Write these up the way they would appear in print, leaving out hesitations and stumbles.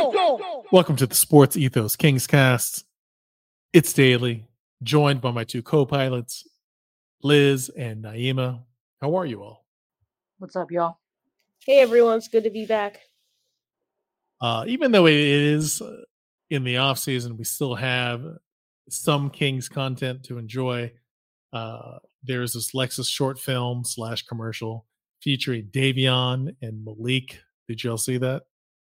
Welcome to the Sports Ethos Kings Cast. It's Daily, joined by my two co-pilots, Liz and Naima. How are you all? What's up, y'all? Hey everyone, it's good to be back. Even though it is in the off season, we still have some Kings content to enjoy. There's this Lexus short film / commercial featuring Davion and Malik. Did y'all see that?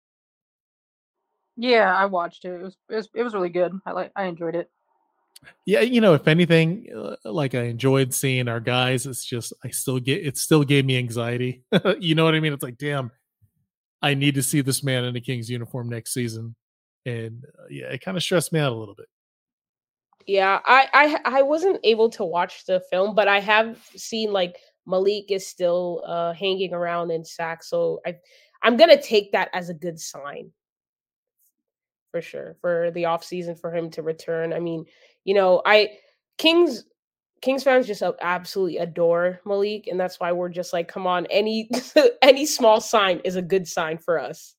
Yeah, I watched it. It was really good. I enjoyed it. Yeah, if anything, like I enjoyed seeing our guys. It's just it still gave me anxiety. You know what I mean? It's like, damn, I need to see this man in a Kings uniform next season, and yeah, it kind of stressed me out a little bit. Yeah, I wasn't able to watch the film, but I have seen like Malik is still hanging around in Sac, so I'm gonna take that as a good sign for sure for the off season for him to return. I mean, I Kings Kings fans just absolutely adore Malik, and that's why we're just like, come on, any any small sign is a good sign for us.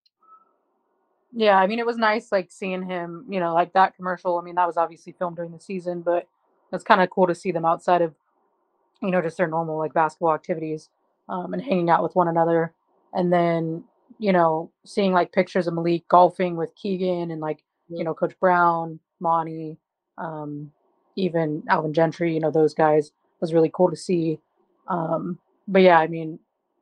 Yeah, I mean, it was nice like seeing him, like that commercial. I mean, that was obviously filmed during the season, but it's kind of cool to see them outside of, just their normal like basketball activities, and hanging out with one another. And then, seeing like pictures of Malik golfing with Keegan and like, Coach Brown, Monty, even Alvin Gentry, those guys was really cool to see. But yeah, I mean,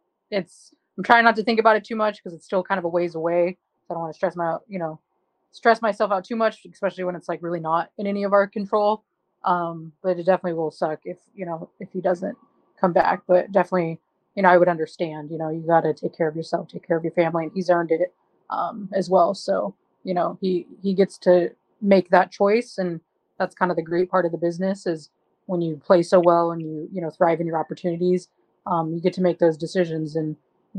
I'm trying not to think about it too much because it's still kind of a ways away. So I don't want to stress myself out too much, especially when it's like really not in any of our control. But it definitely will suck if he doesn't come back. But definitely, I would understand. You got to take care of yourself, take care of your family, and he's earned it as well. So he gets to make that choice, and that's kind of the great part of the business is when you play so well and you thrive in your opportunities. You get to make those decisions, and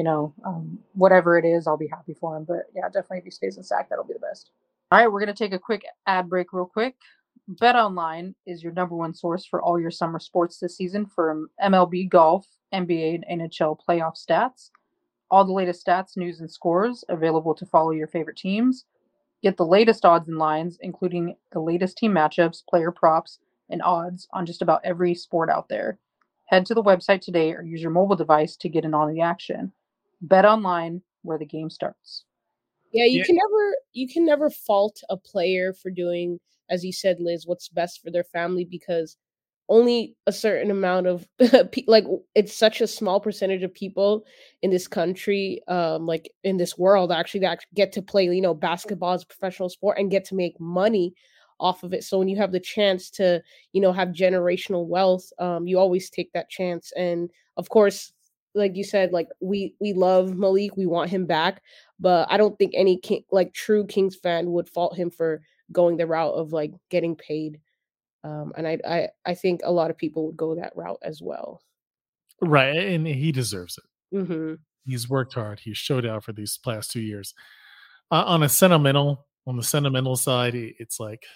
whatever it is, I'll be happy for him. But yeah, definitely if he stays in Sac, that'll be the best. All right, we're going to take a quick ad break real quick. BetOnline is your number one source for all your summer sports this season from MLB, golf, NBA, and NHL playoff stats. All the latest stats, news, and scores available to follow your favorite teams. Get the latest odds and lines, including the latest team matchups, player props, and odds on just about every sport out there. Head to the website today or use your mobile device to get in on the action. Bet online where the game starts. Yeah, you can never fault a player for doing, as you said, Liz, what's best for their family, because only a certain amount of like it's such a small percentage of people in this country, like in this world, actually that get to play, basketball as a professional sport and get to make money off of it. So when you have the chance to, have generational wealth, you always take that chance. And of course, like you said, like we love Malik, we want him back, but I don't think any true Kings fan would fault him for going the route of like getting paid. And I think a lot of people would go that route as well. Right, and he deserves it. Mm-hmm. He's worked hard. He's showed out for these past 2 years. On the sentimental side, it's like,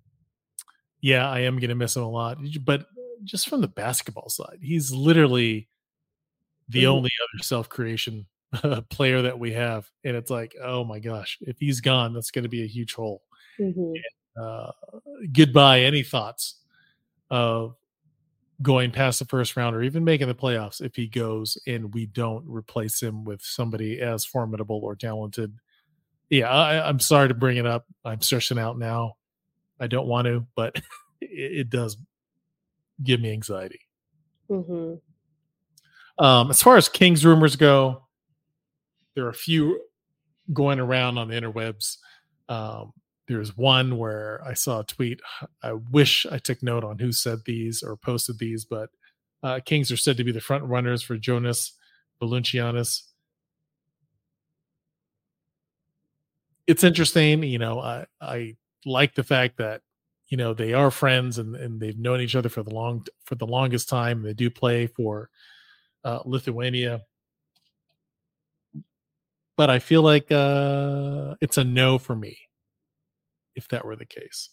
yeah, I am going to miss him a lot. But just from the basketball side, he's literally the only other self-creation player that we have. And it's like, oh my gosh, if he's gone, that's going to be a huge hole. Mm-hmm. And, goodbye. Any thoughts of going past the first round or even making the playoffs if he goes and we don't replace him with somebody as formidable or talented? Yeah, I'm sorry to bring it up. I'm stressing out now. I don't want to, but it does give me anxiety. Mm-hmm. As far as Kings rumors go, there are a few going around on the interwebs. There's one where I saw a tweet. I wish I took note on who said these or posted these, but Kings are said to be the front runners for Jonas Valanciunas. It's interesting. I like the fact that they are friends and they've known each other for the longest time. They do play for Lithuania, but I feel like it's a no for me if that were the case.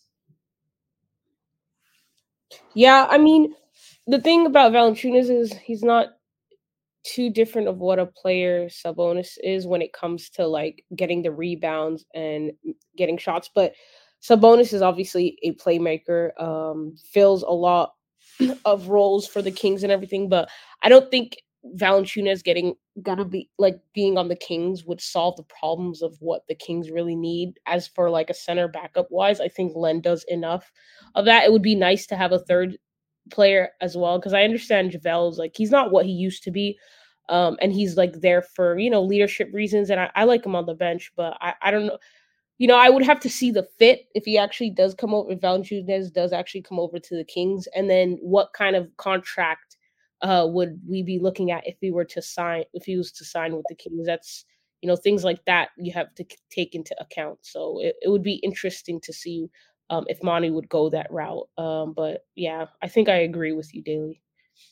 Yeah, I mean, the thing about Valanciunas is he's not too different of what a player Sabonis is when it comes to like getting the rebounds and getting shots. But Sabonis is obviously a playmaker, fills a lot of roles for the Kings and everything. But I don't think Valanciunas getting gonna be like being on the Kings would solve the problems of what the Kings really need. As for like a center backup wise, I think Len does enough of that. It would be nice to have a third player as well because I understand JaVale's like he's not what he used to be. And he's like there for leadership reasons, and I like him on the bench, but I don't know. I would have to see the fit if he actually does come over, if Valanciunas does actually come over to the Kings, and then what kind of contract would we be looking at if he was to sign with the Kings? That's things like that you have to take into account. So it would be interesting to see if Monty would go that route. But yeah, I think I agree with you, Daly.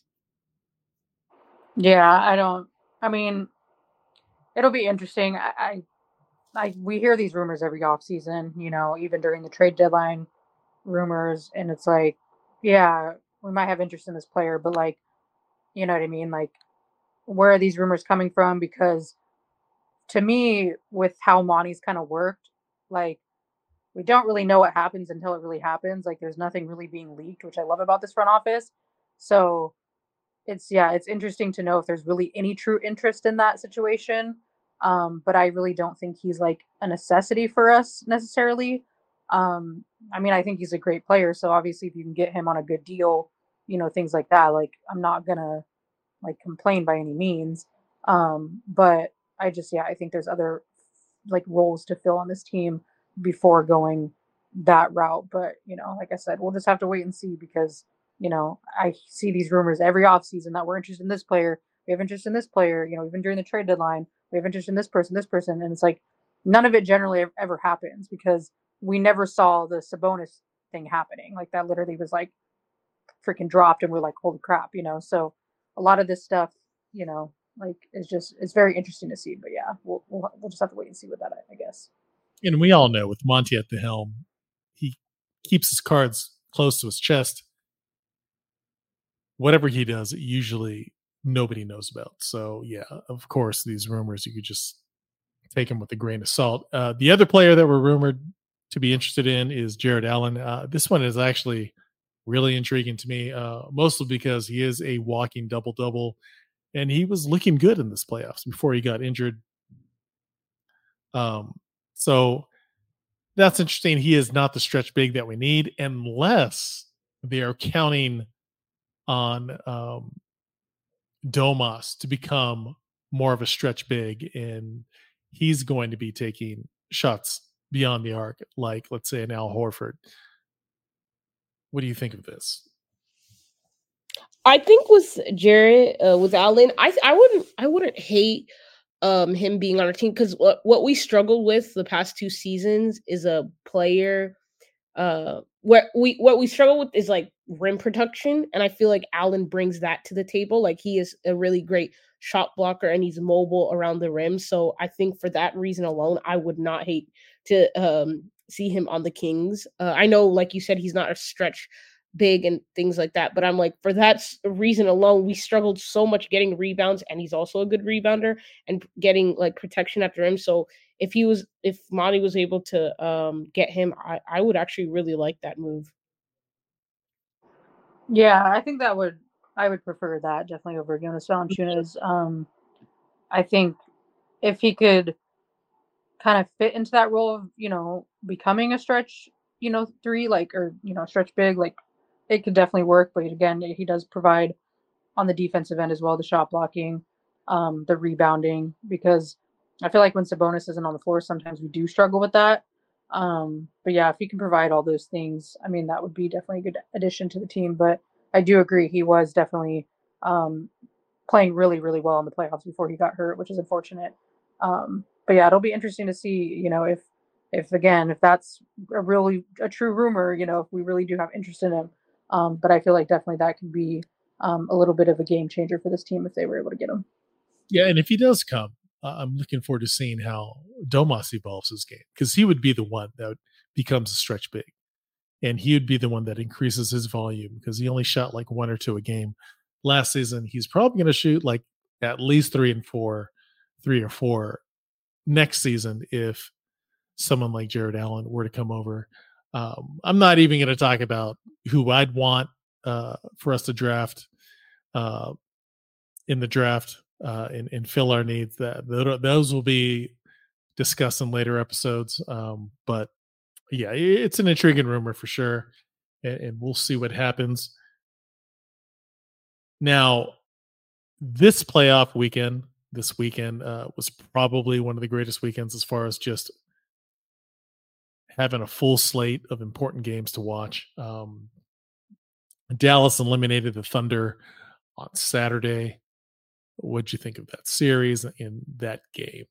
Yeah, I mean, it'll be interesting. We hear these rumors every off season, even during the trade deadline rumors, and it's like, yeah, we might have interest in this player, but like, you know what I mean? Like, where are these rumors coming from? Because to me, with how Monty's kind of worked, like, we don't really know what happens until it really happens. Like, there's nothing really being leaked, which I love about this front office. So it's interesting to know if there's really any true interest in that situation. But I really don't think he's like a necessity for us necessarily. I mean, I think he's a great player. So obviously, if you can get him on a good deal, things like that, like I'm not gonna like complain by any means. But I think there's other like roles to fill on this team before going that route. But like I said, we'll just have to wait and see because I see these rumors every offseason that we're interested in this player. We have interest in this player. Even during the trade deadline, we have interest in this person, and it's like none of it generally ever happens because we never saw the Sabonis thing happening. Like that literally was like freaking dropped, and we're like, holy crap. So a lot of this stuff, like it's very interesting to see. But yeah, we'll just have to wait and see with that, I guess. And we all know with Monty at the helm, he keeps his cards close to his chest. Whatever he does, usually nobody knows about. So yeah, of course, these rumors you could just take them with a grain of salt. The other player that we're rumored to be interested in is Jarrett Allen. This one is actually really intriguing to me, mostly because he is a walking double-double, and he was looking good in this playoffs before he got injured. So that's interesting. He is not the stretch big that we need unless they are counting on Domas to become more of a stretch big, and he's going to be taking shots beyond the arc, like let's say an Al Horford. What do you think of this? I think with Jarrett, with Allen, I wouldn't hate him being on our team because what we struggled with the past 2 seasons is a player what we struggle with is like rim protection, and I feel like Allen brings that to the table. Like he is a really great shot blocker and he's mobile around the rim. So I think for that reason alone, I would not hate to see him on the Kings. I know, like you said, he's not a stretch big and things like that, but I'm like, for that reason alone, we struggled so much getting rebounds, and he's also a good rebounder and getting like protection at the rim. So if Monty was able to get him, I would actually really like that move. Yeah, I think I would prefer that definitely over Jonas Valanciunas. I think if he could kind of fit into that role of, becoming a stretch, three, like, or, stretch big, like it could definitely work. But again, he does provide on the defensive end as well, the shot blocking, the rebounding, because I feel like when Sabonis isn't on the floor, sometimes we do struggle with that. But yeah, if he can provide all those things, I mean, that would be definitely a good addition to the team. But I do agree, he was definitely playing really, really well in the playoffs before he got hurt, which is unfortunate. But yeah, it'll be interesting to see, if again, if that's a true rumor, if we really do have interest in him. But I feel like definitely that could be a little bit of a game changer for this team if they were able to get him. Yeah, and if he does come, I'm looking forward to seeing how Domas evolves his game, because he would be the one that becomes a stretch big, and he would be the one that increases his volume because he only shot like 1 or 2 a game last season. He's probably going to shoot like at least 3 or 4 next season if someone like Jared Allen were to come over. I'm not even going to talk about who I'd want for us to draft in the draft and fill our needs. Those will be discussed in later episodes. But yeah, it's an intriguing rumor for sure, and we'll see what happens. Now, this weekend was probably one of the greatest weekends as far as just having a full slate of important games to watch. Dallas eliminated the Thunder on Saturday. What'd you think of that series in that game?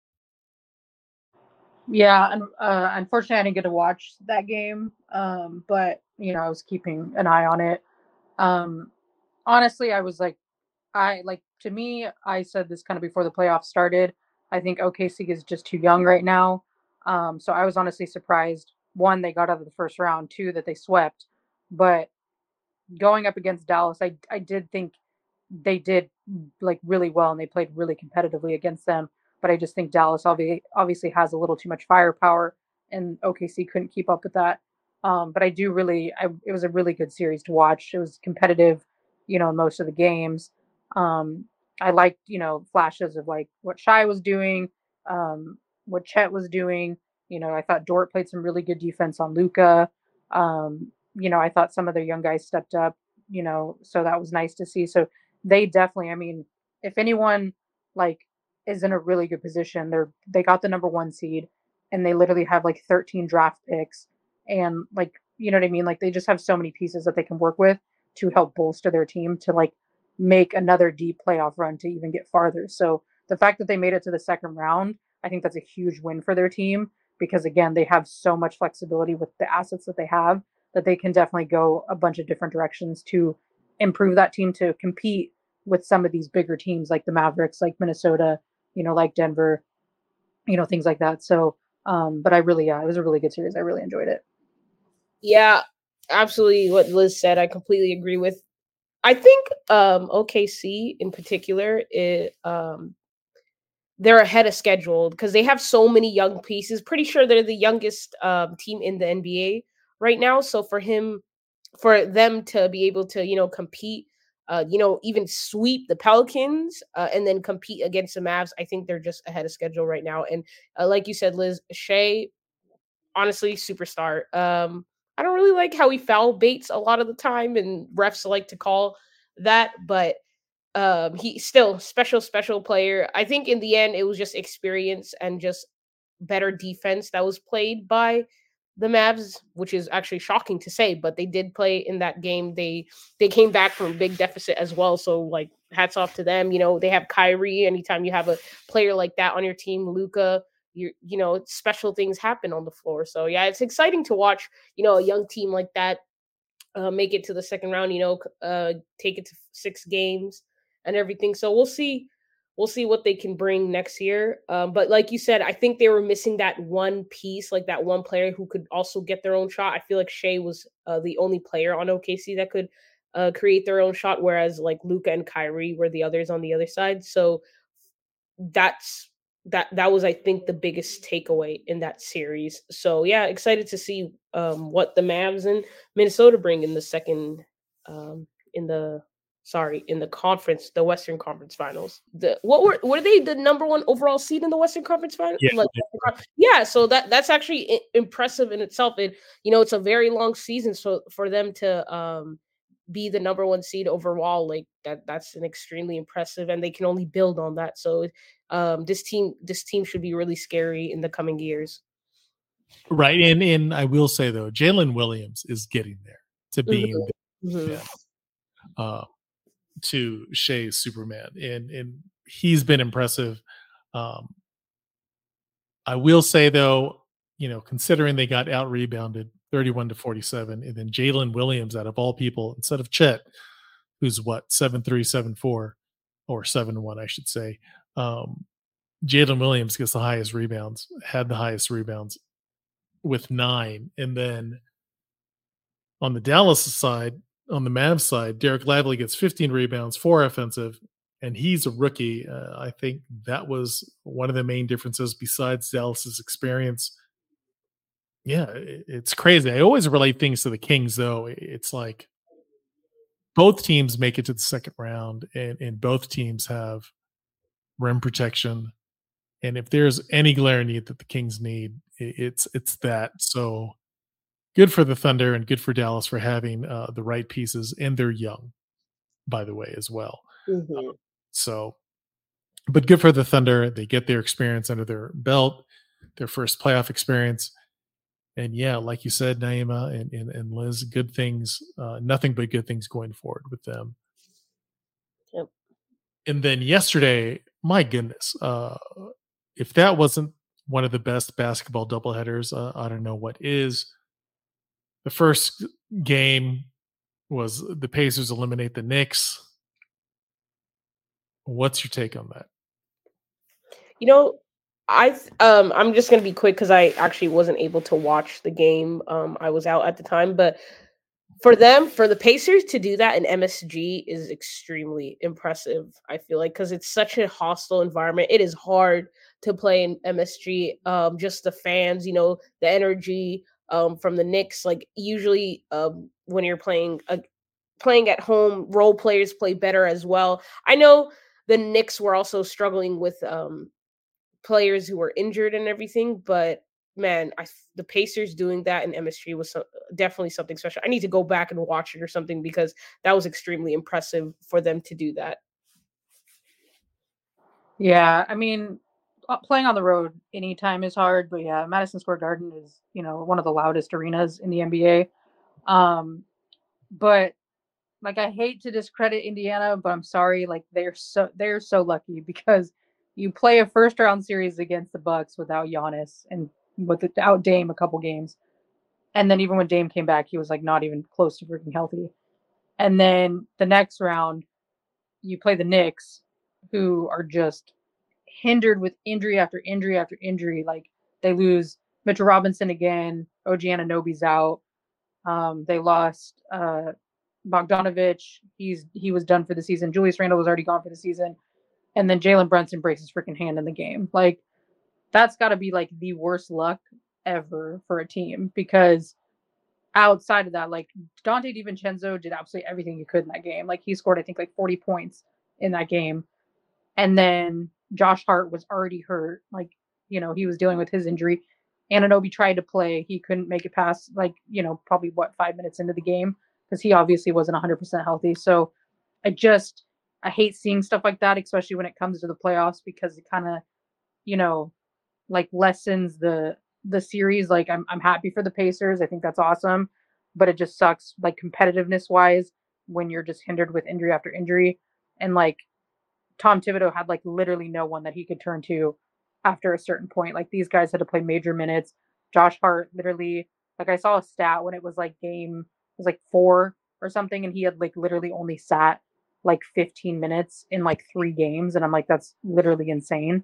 Yeah, unfortunately, I didn't get to watch that game, but I was keeping an eye on it. Honestly, I was like, to me, I said this kind of before the playoffs started. I think OKC is just too young right now. So I was honestly surprised. One, they got out of the first round. Two, that they swept. But going up against Dallas, I did think they did like really well and they played really competitively against them. But I just think Dallas obviously has a little too much firepower, and OKC couldn't keep up with that. But it was a really good series to watch. It was competitive, in most of the games. I liked, flashes of like what Shai was doing, what Chet was doing. I thought Dort played some really good defense on Luka. I thought some of their young guys stepped up, so that was nice to see. So they definitely, I mean, if anyone like is in a really good position, they got the number 1 seed and they literally have like 13 draft picks and like, you know what I mean? Like they just have so many pieces that they can work with to help bolster their team to like make another deep playoff run to even get farther. So the fact that they made it to the second round, I think that's a huge win for their team because again, they have so much flexibility with the assets that they have that they can definitely go a bunch of different directions to improve that team to compete with some of these bigger teams like the Mavericks, like Minnesota, like Denver, things like that. So, but it was a really good series. I really enjoyed it. Yeah, absolutely. What Liz said, I completely agree with. I think OKC in particular, they're ahead of schedule because they have so many young pieces. Pretty sure they're the youngest team in the NBA right now. So for them to be able to compete, even sweep the Pelicans and then compete against the Mavs, I think they're just ahead of schedule right now. And like you said, Liz, Shai, honestly, superstar. I don't really like how he foul baits a lot of the time, and refs like to call that, but he still special player. I think in the end it was just experience and just better defense that was played by the Mavs, which is actually shocking to say, but they did play in that game. They came back from a big deficit as well, so like hats off to them. They have Kyrie. Anytime you have a player like that on your team, Luka, special things happen on the floor. So yeah, it's exciting to watch a young team like that make it to the second round, take it to 6 games and everything. So we'll see what they can bring next year. But like you said, I think they were missing that one piece, like that one player who could also get their own shot. I feel like Shai was the only player on OKC that could create their own shot, whereas like Luka and Kyrie were the others on the other side. So that was, I think, the biggest takeaway in that series. So yeah, excited to see what the Mavs and Minnesota bring in the second in the conference, the Western Conference Finals. Were they the number 1 overall seed in the Western Conference Final? Yeah, so that's actually impressive in itself. And it's a very long season, so for them to be the number 1 seed overall, like that's an extremely impressive, and they can only build on that. So this team should be really scary in the coming years. Right. And I will say though, Jalen Williams is getting there to being to Shai's Superman. And he's been impressive. I will say though, considering they got out rebounded 31-47, and then Jalen Williams, out of all people, instead of Chet, who's what, 7'3", 7'4", or 7'1", I should say. Jalen Williams gets the highest rebounds, had the highest rebounds with 9. And then on the Dallas side, on the Mavs side, Derek Lively gets 15 rebounds, 4 offensive, and he's a rookie. I think that was one of the main differences besides Dallas's experience. Yeah, it's crazy. I always relate things to the Kings, though. It's like both teams make it to the second round, and both teams have rim protection. And if there's any glaring need that the Kings need, it's that. So good for the Thunder and good for Dallas for having the right pieces, and they're young, by the way, as well. Mhm. So, but good for the Thunder. They get their experience under their belt, their first playoff experience. And yeah, like you said, Naima and Liz, good things, nothing but good things going forward with them. Yep. And then yesterday, my goodness, if that wasn't one of the best basketball doubleheaders, I don't know what is. The first game was the Pacers eliminate the Knicks. What's your take on that? You know, I'm just gonna be quick because I actually wasn't able to watch the game. I was out at the time, but for the Pacers to do that in MSG is extremely impressive. I feel like because it's such a hostile environment. It is hard to play in MSG. Just the fans, the energy from the Knicks. Like usually, when you're playing at home, role players play better as well. I know the Knicks were also struggling with players who were injured and everything, but man, the Pacers doing that in MSG was definitely something special. I need to go back and watch it or something because that was extremely impressive for them to do that. Yeah, I mean, playing on the road anytime is hard, but yeah, Madison Square Garden is, one of the loudest arenas in the NBA. But like I hate to discredit Indiana, but I'm sorry, like they're so lucky because you play a first round series against the Bucks without Giannis and without Dame a couple games. And then even when Dame came back, he was like not even close to freaking healthy. And then the next round, you play the Knicks, who are just hindered with injury after injury after injury. Like they lose Mitchell Robinson again. OG Anunoby's out. They lost Bogdanovich. He was done for the season. Julius Randle was already gone for the season. And then Jalen Brunson breaks his freaking hand in the game. Like that's got to be like the worst luck ever for a team because outside of that, like Dante DiVincenzo did absolutely everything he could in that game. Like he scored, I think, like 40 points in that game. And then Josh Hart was already hurt. Like, he was dealing with his injury. Anunoby tried to play. He couldn't make it past, like, probably 5 minutes into the game because he obviously wasn't 100% healthy. So I hate seeing stuff like that, especially when it comes to the playoffs because it kind of, you know, like lessens the series. Like I'm happy for the Pacers. I think that's awesome, but it just sucks like competitiveness wise when you're just hindered with injury after injury. And like Tom Thibodeau had like literally no one that he could turn to after a certain point. Like these guys had to play major minutes. Josh Hart literally, like I saw a stat when it was like it was like 4 or something, and he had like literally only sat like 15 minutes in like 3 games, and I'm like that's literally insane.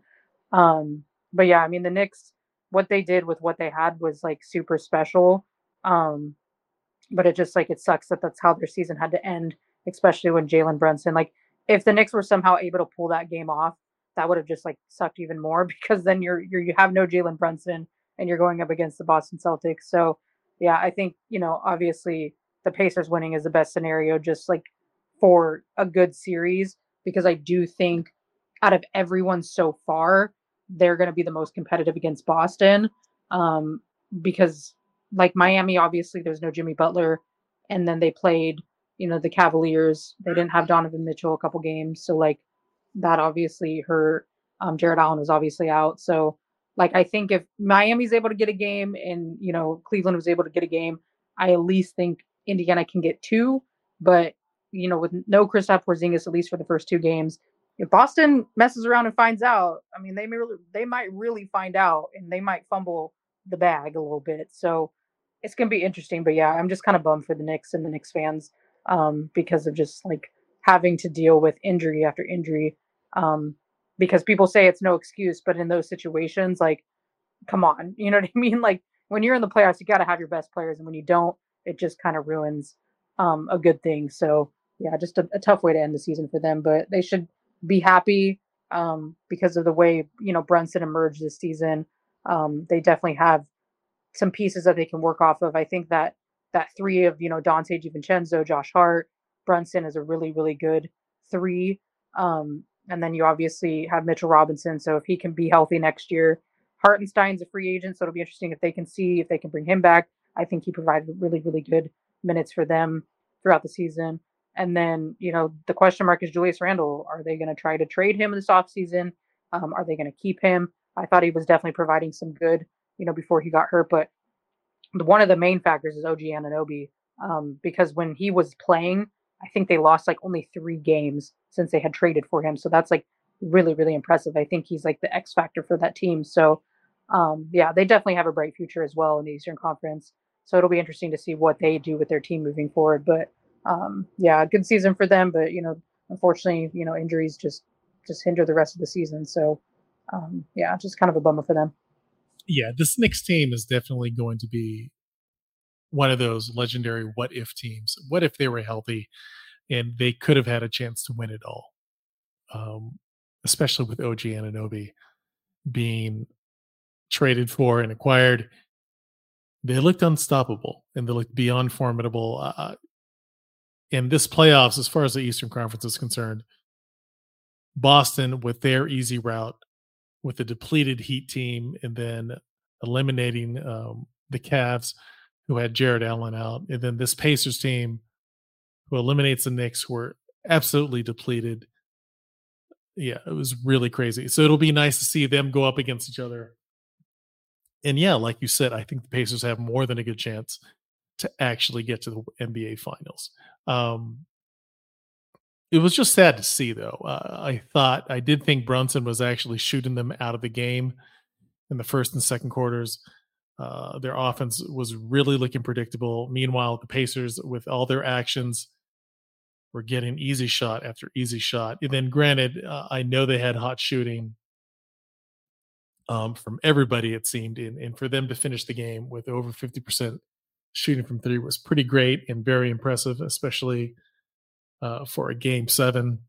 But yeah, I mean the Knicks, what they did with what they had was like super special. Um, but it just like it sucks that that's how their season had to end, especially when Jalen Brunson. Like if the Knicks were somehow able to pull that game off, that would have just like sucked even more because then you have no Jalen Brunson and you're going up against the Boston Celtics. So yeah, I think obviously the Pacers winning is the best scenario, just like for a good series because I do think out of everyone so far, they're going to be the most competitive against Boston. Um, because like Miami, obviously there's no Jimmy Butler, and then they played, the Cavaliers. They didn't have Donovan Mitchell a couple games, so like that obviously hurt. Jared Allen was obviously out, so like I think if Miami's able to get a game and Cleveland was able to get a game, I at least think Indiana can get 2. But with no Kristaps Porzingis at least for the first 2 games, if Boston messes around and finds out, I mean they might really find out and they might fumble the bag a little bit. So it's gonna be interesting. But yeah, I'm just kind of bummed for the Knicks and the Knicks fans because of just like having to deal with injury after injury. Because people say it's no excuse, but in those situations, like, come on, you know what I mean? Like when you're in the playoffs, you got to have your best players, and when you don't, it just kind of ruins a good thing. So yeah, just a tough way to end the season for them. But they should be happy because of the way Brunson emerged this season. They definitely have some pieces that they can work off of. I think that three of Dante DiVincenzo, Josh Hart, Brunson is a really really good three. And then you obviously have Mitchell Robinson. So if he can be healthy next year, Hartenstein's a free agent, so it'll be interesting if they can see if they can bring him back. I think he provided really really good minutes for them throughout the season. And then the question mark is Julius Randle. Are they going to try to trade him this offseason? Are they going to keep him? I thought he was definitely providing some good before he got hurt. But one of the main factors is OG Anunoby, because when he was playing, I think they lost like only 3 games since they had traded for him. So that's like really, really impressive. I think he's like the X factor for that team. So, yeah, they definitely have a bright future as well in the Eastern Conference. So it'll be interesting to see what they do with their team moving forward. But yeah, good season for them. But unfortunately, injuries just hinder the rest of the season. So yeah, just kind of a bummer for them. Yeah, this Knicks team is definitely going to be one of those legendary what if teams. What if they were healthy and they could have had a chance to win it all? Especially with OG Anunoby being traded for and acquired. They looked unstoppable and they looked beyond formidable. In this playoffs, as far as the Eastern Conference is concerned, Boston with their easy route, with a depleted Heat team, and then eliminating the Cavs, who had Jared Allen out, and then this Pacers team, who eliminates the Knicks, who were absolutely depleted. Yeah, it was really crazy. So it'll be nice to see them go up against each other. And yeah, like you said, I think the Pacers have more than a good chance to actually get to the NBA Finals. It was just sad to see, though. I did think Brunson was actually shooting them out of the game in the first and second quarters. Their offense was really looking predictable. Meanwhile, the Pacers, with all their actions, were getting easy shot after easy shot. And then, granted, I know they had hot shooting from everybody, it seemed. And for them to finish the game with over 50% shooting from three was pretty great and very impressive, especially for a game 7.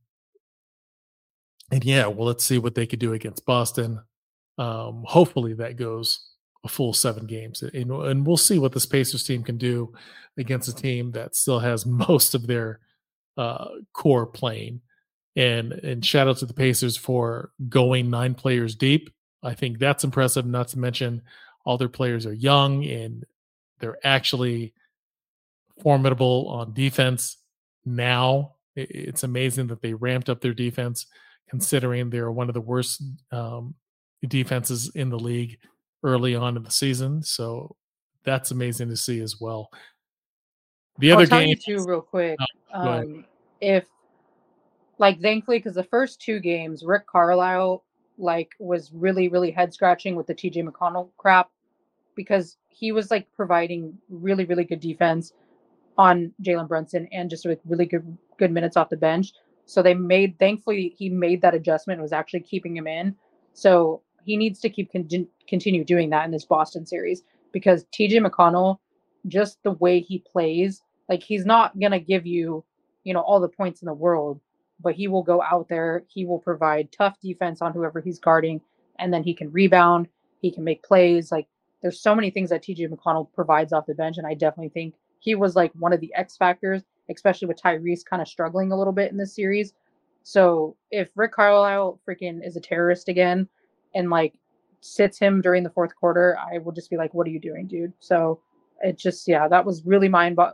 And yeah, well, let's see what they could do against Boston. Hopefully that goes a full 7 games, and we'll see what this Pacers team can do against a team that still has most of their core playing. And shout out to the Pacers for going 9 players deep. I think that's impressive. Not to mention, all their players are young and they're actually formidable on defense now. It's amazing that they ramped up their defense, considering they're one of the worst defenses in the league early on in the season. So that's amazing to see as well. The other I'll tell game, you too, real quick. go ahead. If thankfully, because the first 2 games, Rick Carlisle was really really head scratching with the TJ McConnell crap, because he was like providing really really good defense on Jalen Brunson and just with really good minutes off the bench. So thankfully he made that adjustment and was actually keeping him in. So he needs to continue doing that in this Boston series, because TJ McConnell, just the way he plays, like he's not gonna give you, all the points in the world, but he will go out there, he will provide tough defense on whoever he's guarding, and then he can rebound, he can make plays. Like there's so many things that TJ McConnell provides off the bench, and I definitely think he was like one of the X factors, especially with Tyrese kind of struggling a little bit in this series. So if Rick Carlisle freaking is a terrorist again and like sits him during the fourth quarter, I will just be like, what are you doing, dude? So it just, yeah, that was really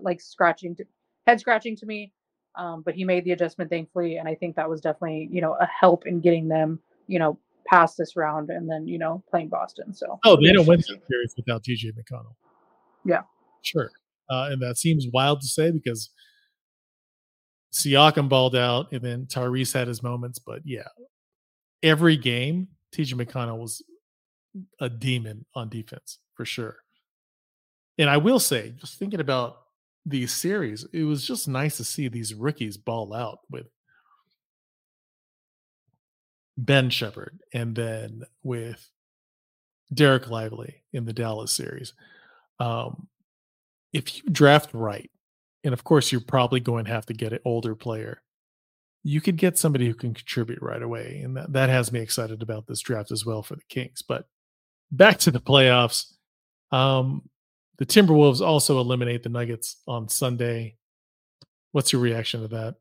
head scratching to me. But he made the adjustment, thankfully. And I think that was definitely, a help in getting them, past this round and then, playing Boston. So, Oh, they don't win the series without TJ McConnell. Yeah. Sure. And that seems wild to say because Siakam balled out and then Tyrese had his moments. But yeah, every game, TJ McConnell was a demon on defense for sure. And I will say, just thinking about these series, it was just nice to see these rookies ball out with Ben Shepherd and then with Derek Lively in the Dallas series. If you draft right, and of course you're probably going to have to get an older player, you could get somebody who can contribute right away. And that has me excited about this draft as well for the Kings. But back to the playoffs. The Timberwolves also eliminate the Nuggets on Sunday. What's your reaction to that?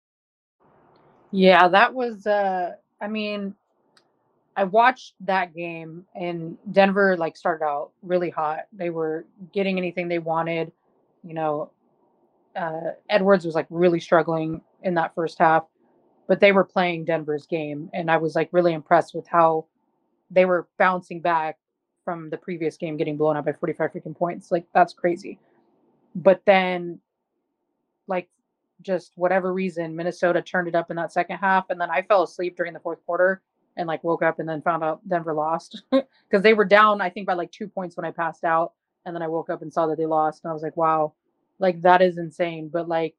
Yeah, that was I mean, I watched that game and Denver like started out really hot. They were getting anything they wanted. You know, Edwards was like really struggling in that first half, but they were playing Denver's game and I was like really impressed with how they were bouncing back from the previous game getting blown up by 45 freaking points. Like that's crazy. But then like just whatever reason, Minnesota turned it up in that second half, and then I fell asleep during the fourth quarter and like woke up and then found out Denver lost because they were down I think by like 2 points when I passed out, and then I woke up and saw that they lost, and I was like, wow, like that is insane. But like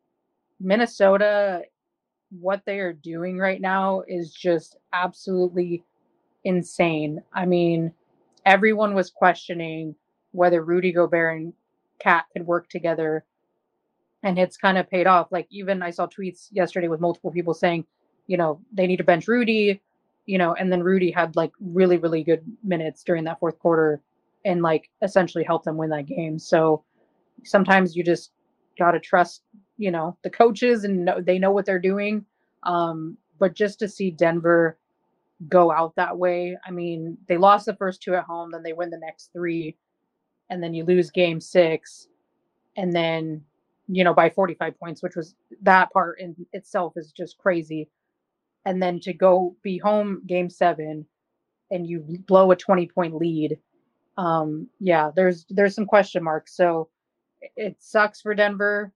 Minnesota, what they are doing right now is just absolutely insane. I mean, everyone was questioning whether Rudy Gobert and Cat could work together, and it's kind of paid off. Like even I saw tweets yesterday with multiple people saying, they need to bench Rudy, and then Rudy had like really really good minutes during that fourth quarter, and like essentially helped them win that game. So sometimes you just got to trust, the coaches and they know what they're doing. But just to see Denver go out that way, I mean, they lost the first two at home, then they win the next three, and then you lose game six, and then by 45 points, which was that part in itself is just crazy. And then to go be home game seven and you blow a 20-point lead. Yeah, there's some question marks. So it sucks for Denver.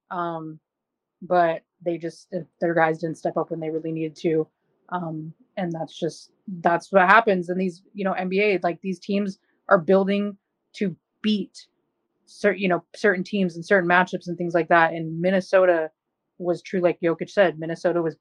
But their guys didn't step up when they really needed to. And that's what happens in these, NBA, like these teams are building to beat certain teams and certain matchups and things like that. And Minnesota was true, like Jokic said. Minnesota was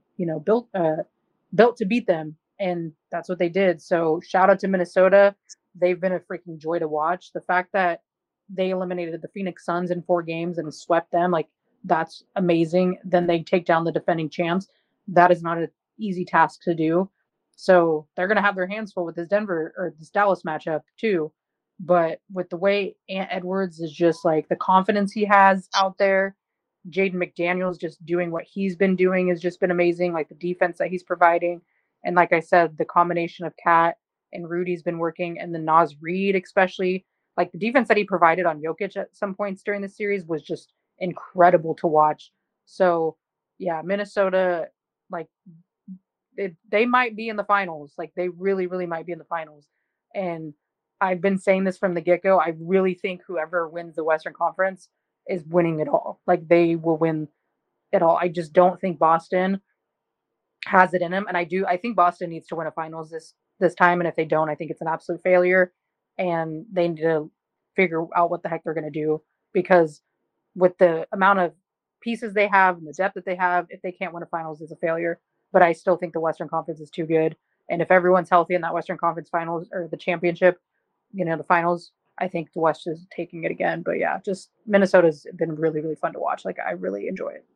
built to beat them, and that's what they did. So shout out to Minnesota. They've been a freaking joy to watch. The fact that they eliminated the Phoenix Suns in 4 games and swept them, like that's amazing. Then they take down the defending champs. That is not an easy task to do. So they're going to have their hands full with this Dallas matchup too. But with the way Ant Edwards is just like the confidence he has out there, Jaden McDaniels just doing what he's been doing has just been amazing. Like the defense that he's providing. And like I said, the combination of Cat and Rudy's been working, and the Naz Reid, especially. Like the defense that he provided on Jokic at some points during the series was just incredible to watch. So yeah, Minnesota, like they might be in the finals. Like they really, really might be in the finals. And I've been saying this from the get-go. I really think whoever wins the Western Conference is winning it all. Like they will win it all. I just don't think Boston has it in them. And I think Boston needs to win a finals this time. And if they don't, I think it's an absolute failure. And they need to figure out what the heck they're going to do, because with the amount of pieces they have and the depth that they have, if they can't win a finals, it's a failure. But I still think the Western Conference is too good. And if everyone's healthy in that Western Conference finals or the championship, the finals, I think the West is taking it again. But yeah, just Minnesota's been really, really fun to watch. Like I really enjoy it.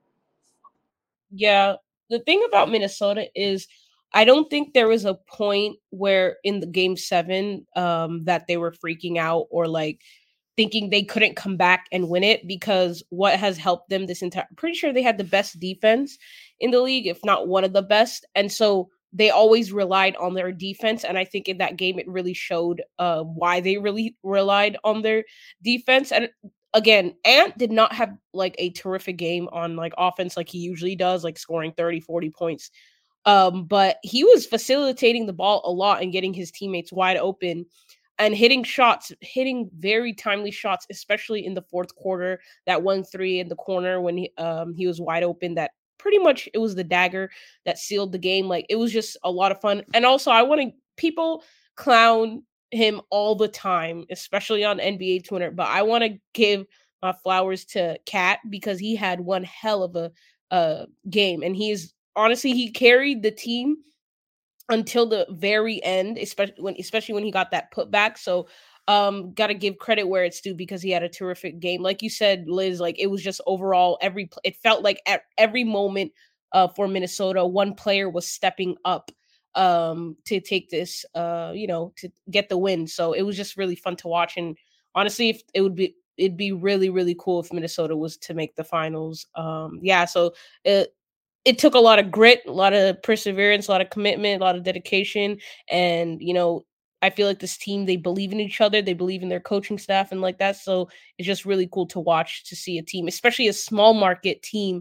Yeah. The thing about Minnesota is I don't think there was a point where in the game 7 that they were freaking out or like thinking they couldn't come back and win it, because what has helped them this entire, pretty sure they had the best defense in the league, if not one of the best. And so they always relied on their defense. And I think in that game, it really showed why they really relied on their defense. And again, Ant did not have like a terrific game on like offense like he usually does, like scoring 30, 40 points. But he was facilitating the ball a lot and getting his teammates wide open and hitting very timely shots, especially in the fourth quarter. That 1-3 in the corner when he was wide open, that pretty much it was the dagger that sealed the game. Like it was just a lot of fun. And also people clown him all the time, especially on NBA Twitter, but I want to give my flowers to Cat because he had one hell of a game, and he carried the team until the very end, especially when he got that putback. So got to give credit where it's due because he had a terrific game. Like you said, Liz, like it was just overall it felt like at every moment for Minnesota. One player was stepping up to take this, to get the win. So it was just really fun to watch. And honestly, if it'd be really, really cool if Minnesota was to make the finals. So it took a lot of grit, a lot of perseverance, a lot of commitment, a lot of dedication. And, I feel like this team, they believe in each other. They believe in their coaching staff and like that. So it's just really cool to watch, to see a team, especially a small market team,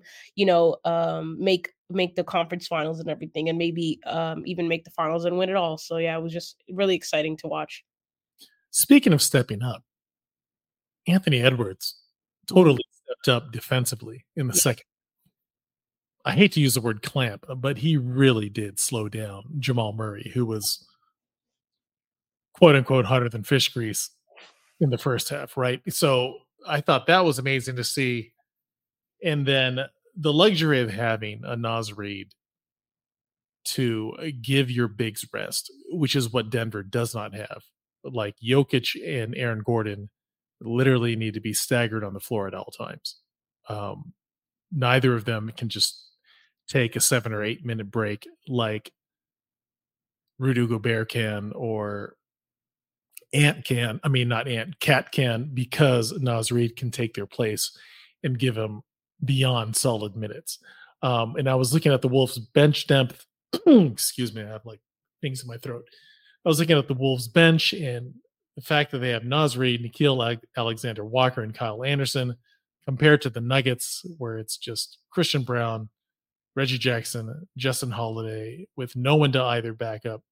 make the conference finals and everything, and maybe even make the finals and win it all. So yeah, it was just really exciting to watch. Speaking of stepping up, Anthony Edwards totally stepped up defensively in the second. I hate to use the word clamp, but he really did slow down Jamal Murray, who was quote unquote hotter than fish grease in the first half, right? So I thought that was amazing to see. And then the luxury of having a Naz Reid to give your bigs rest, which is what Denver does not have. Like Jokic and Aaron Gordon literally need to be staggered on the floor at all times. Neither of them can just take a 7 or 8 minute break like Rudy Gobert can, or Ant can. I mean, not Ant, Cat can, because Naz Reid can take their place and give them beyond solid minutes. And I was looking at the Wolves bench depth. Excuse me, I have like things in my throat. I was looking at the Wolves bench, and the fact that they have Naz Reid, Nickeil Alexander Walker, and Kyle Anderson, compared to the Nuggets, where it's just Christian Brown, Reggie Jackson, Justin Holiday, with no one to either back up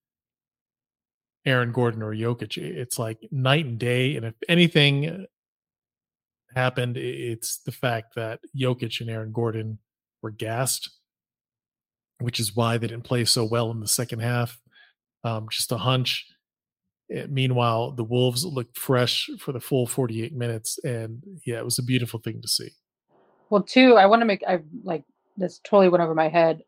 Aaron Gordon or Jokic. It's like night and day. And if anything happened, it's the fact that Jokic and Aaron Gordon were gassed, which is why they didn't play so well in the second half. Just a hunch. Meanwhile, the Wolves looked fresh for the full 48 minutes. And yeah, it was a beautiful thing to see. Well, too, I this totally went over my head.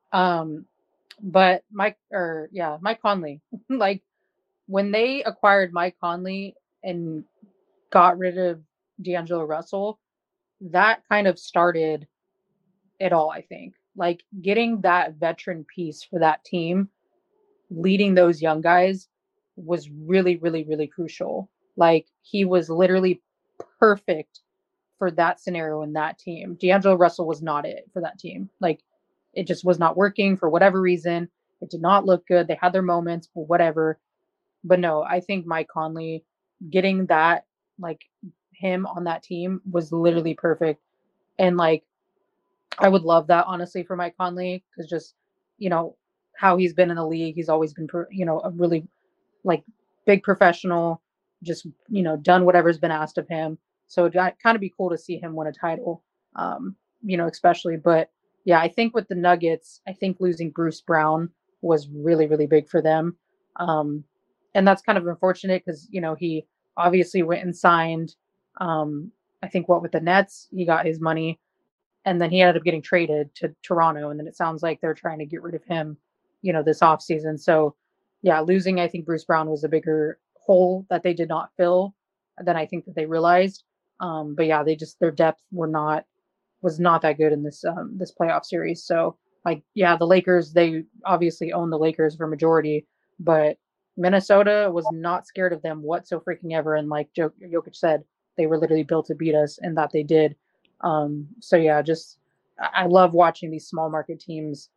But Mike Conley, like when they acquired Mike Conley and got rid of D'Angelo Russell, that kind of started it all, I think. Like getting that veteran piece for that team, leading those young guys was really, really, really crucial. Like he was literally perfect for that scenario in that team. D'Angelo Russell was not it for that team. Like it just was not working for whatever reason. It did not look good. They had their moments, but whatever. But no, I think Mike Conley getting that, like him on that team was literally perfect. And like, I would love that honestly for Mike Conley, because just, how he's been in the league, he's always been, a really like big professional, just, done whatever's been asked of him. So it'd kind of be cool to see him win a title, especially. But yeah, I think with the Nuggets, I think losing Bruce Brown was really, really big for them. And that's kind of unfortunate because, he obviously went and signed, I think with the Nets, he got his money, and then he ended up getting traded to Toronto. And then it sounds like they're trying to get rid of him, this offseason. So yeah, losing, I think Bruce Brown was a bigger hole that they did not fill than I think that they realized. But yeah, their depth was not that good in this playoff series. So like, yeah, the Lakers, they obviously own the Lakers for majority, but Minnesota was not scared of them whatsoever freaking ever. And like Jokic said, they were literally built to beat us, and that they did. So yeah, I love watching these small market teams,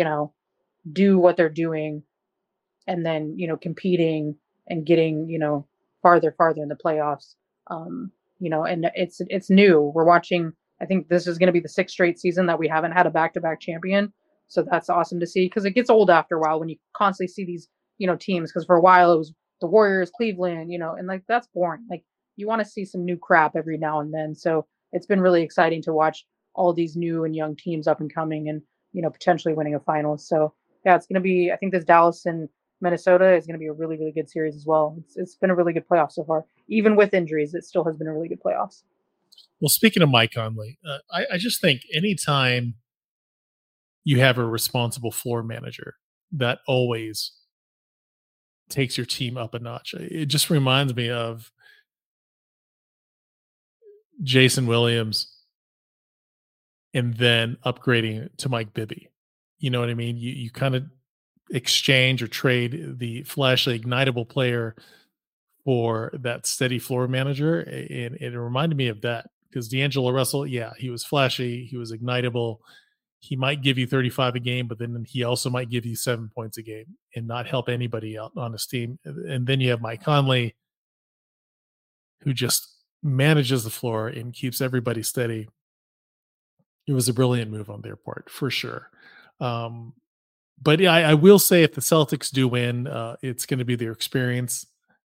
do what they're doing, and then, competing and getting, farther in the playoffs. And it's new. We're watching, I think this is going to be the 6th straight season that we haven't had a back-to-back champion. So that's awesome to see, because it gets old after a while when you constantly see these, teams, because for a while it was the Warriors, Cleveland, and like that's boring. Like you want to see some new crap every now and then. So it's been really exciting to watch all these new and young teams up and coming and, potentially winning a final. So yeah, it's going to be, I think this Dallas and Minnesota is going to be a really, really good series as well. It's been a really good playoff so far. Even with injuries, it still has been a really good playoffs. Well, speaking of Mike Conley, I just think anytime you have a responsible floor manager that always takes your team up a notch, it just reminds me of Jason Williams and then upgrading to Mike Bibby. You know what I mean? You kind of exchange or trade the flashy, ignitable player for that steady floor manager. And it reminded me of that because D'Angelo Russell, yeah, he was flashy, he was ignitable. He might give you 35 a game, but then he also might give you 7 points a game and not help anybody out on his team. And then you have Mike Conley, who just manages the floor and keeps everybody steady. It was a brilliant move on their part, for sure. But yeah, I will say if the Celtics do win, it's going to be their experience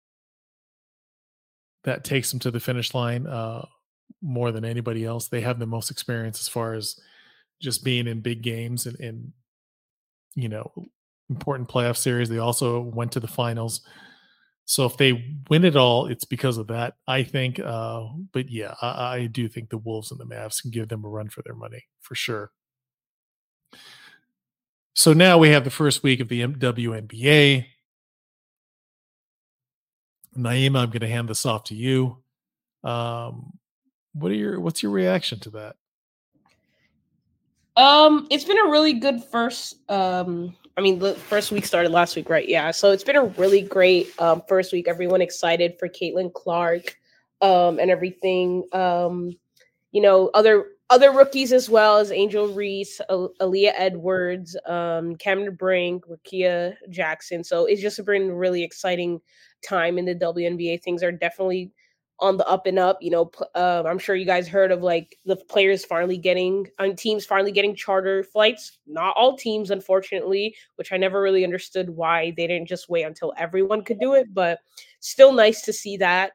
that takes them to the finish line more than anybody else. They have the most experience as far as just being in big games and important playoff series. They also went to the finals. So if they win it all, it's because of that, I think. But yeah, I do think the Wolves and the Mavs can give them a run for their money, for sure. So now we have the first week of the WNBA. Naima, I'm going to hand this off to you. What's your reaction to that? It's been a really good first. The first week started last week, right? Yeah. So it's been a really great first week. Everyone excited for Caitlin Clark, and everything. Other rookies as well as Angel Reese, Aaliyah Edwards, Cameron Brink, Rakia Jackson. So it's just been a really exciting time in the WNBA. Things are definitely on the up and up. I'm sure you guys heard of like the players teams finally getting charter flights. Not all teams, unfortunately, which I never really understood why they didn't just wait until everyone could do it, but still nice to see that.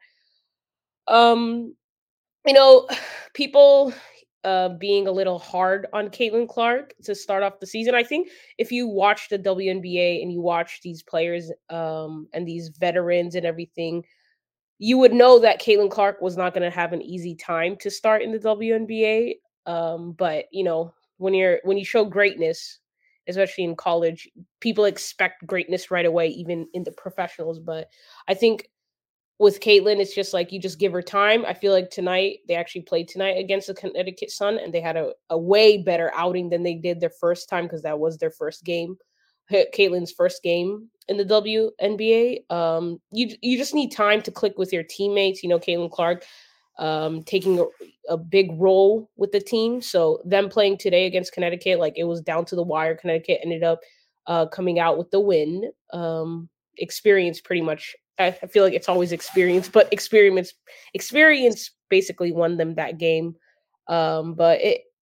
People being a little hard on Caitlin Clark to start off the season. I think if you watch the WNBA and you watch these players and these veterans and everything, you would know that Caitlin Clark was not going to have an easy time to start in the WNBA. But when you show greatness, especially in college, people expect greatness right away, even in the professionals. But I think with Caitlin, it's just like you just give her time. I feel like tonight they actually played tonight against the Connecticut Sun, and they had a way better outing than they did their first time because that was their first game, Caitlin's first game in the WNBA. You just need time to click with your teammates. Caitlin Clark taking a big role with the team. So them playing today against Connecticut, like it was down to the wire. Connecticut ended up coming out with the win. Experience pretty much. I feel like it's always experience, but experience basically won them that game. But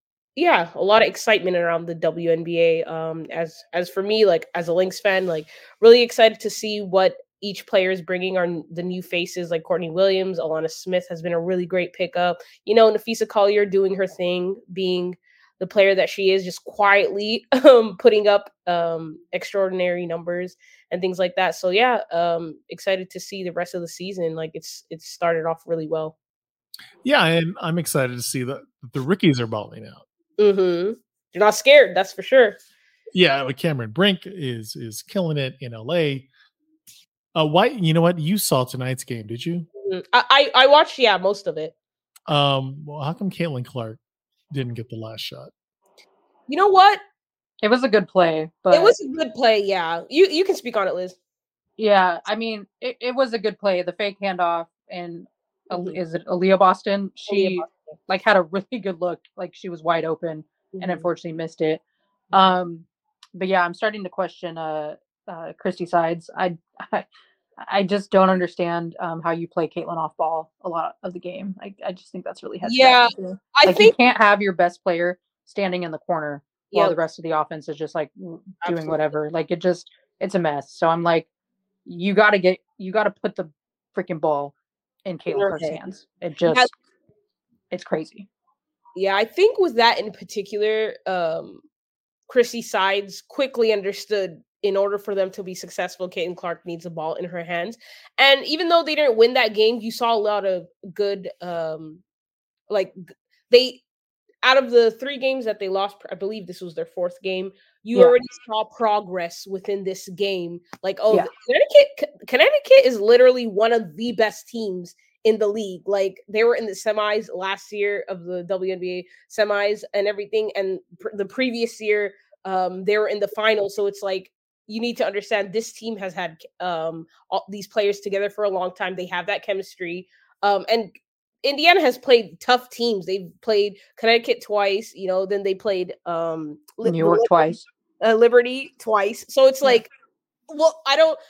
a lot of excitement around the WNBA. As for me, like as a Lynx fan, like really excited to see what each player is bringing on the new faces like Courtney Williams. Alana Smith has been a really great pickup. Nafisa Collier doing her thing, being the player that she is, just quietly putting up extraordinary numbers and things like that. So yeah, excited to see the rest of the season. Like it's started off really well. Yeah, and I'm excited to see that the rookies are balling out. Mm-hmm. You're not scared, that's for sure. Yeah, Cameron Brink is killing it in LA. Why? You know what? You saw tonight's game, did you? I watched, most of it. Well, how come Caitlin Clark didn't get the last shot? You know what? It was a good play, but it was a good play. Yeah, you can speak on it, Liz. Yeah, I mean, it was a good play. The fake handoff and is it Aaliyah Boston? She like had a really good look, like she was wide open, and unfortunately missed it. But yeah, I'm starting to question Christy Sides. I just don't understand how you play Caitlin off ball a lot of the game. I just think that's really head scratching. I think you can't have your best player standing in the corner while the rest of the offense is just like doing whatever. Like it's a mess. So I'm like, you got to put the freaking ball in Caitlin Clark's hands. It's crazy. Yeah, I think with that in particular, Chrissy Sides quickly understood in order for them to be successful, Caitlin Clark needs the ball in her hands. And even though they didn't win that game, you saw a lot of good, out of the 3 games that they lost, I believe this was their 4th game, you already saw progress within this game. Like, Connecticut is literally one of the best teams in the league. Like they were in the semis last year of the WNBA semis and everything, and the previous year they were in the finals. So it's like you need to understand this team has had all these players together for a long time. They have that chemistry, and Indiana has played tough teams. They've played Connecticut twice, then they played New York twice, Liberty twice. So it's like, well,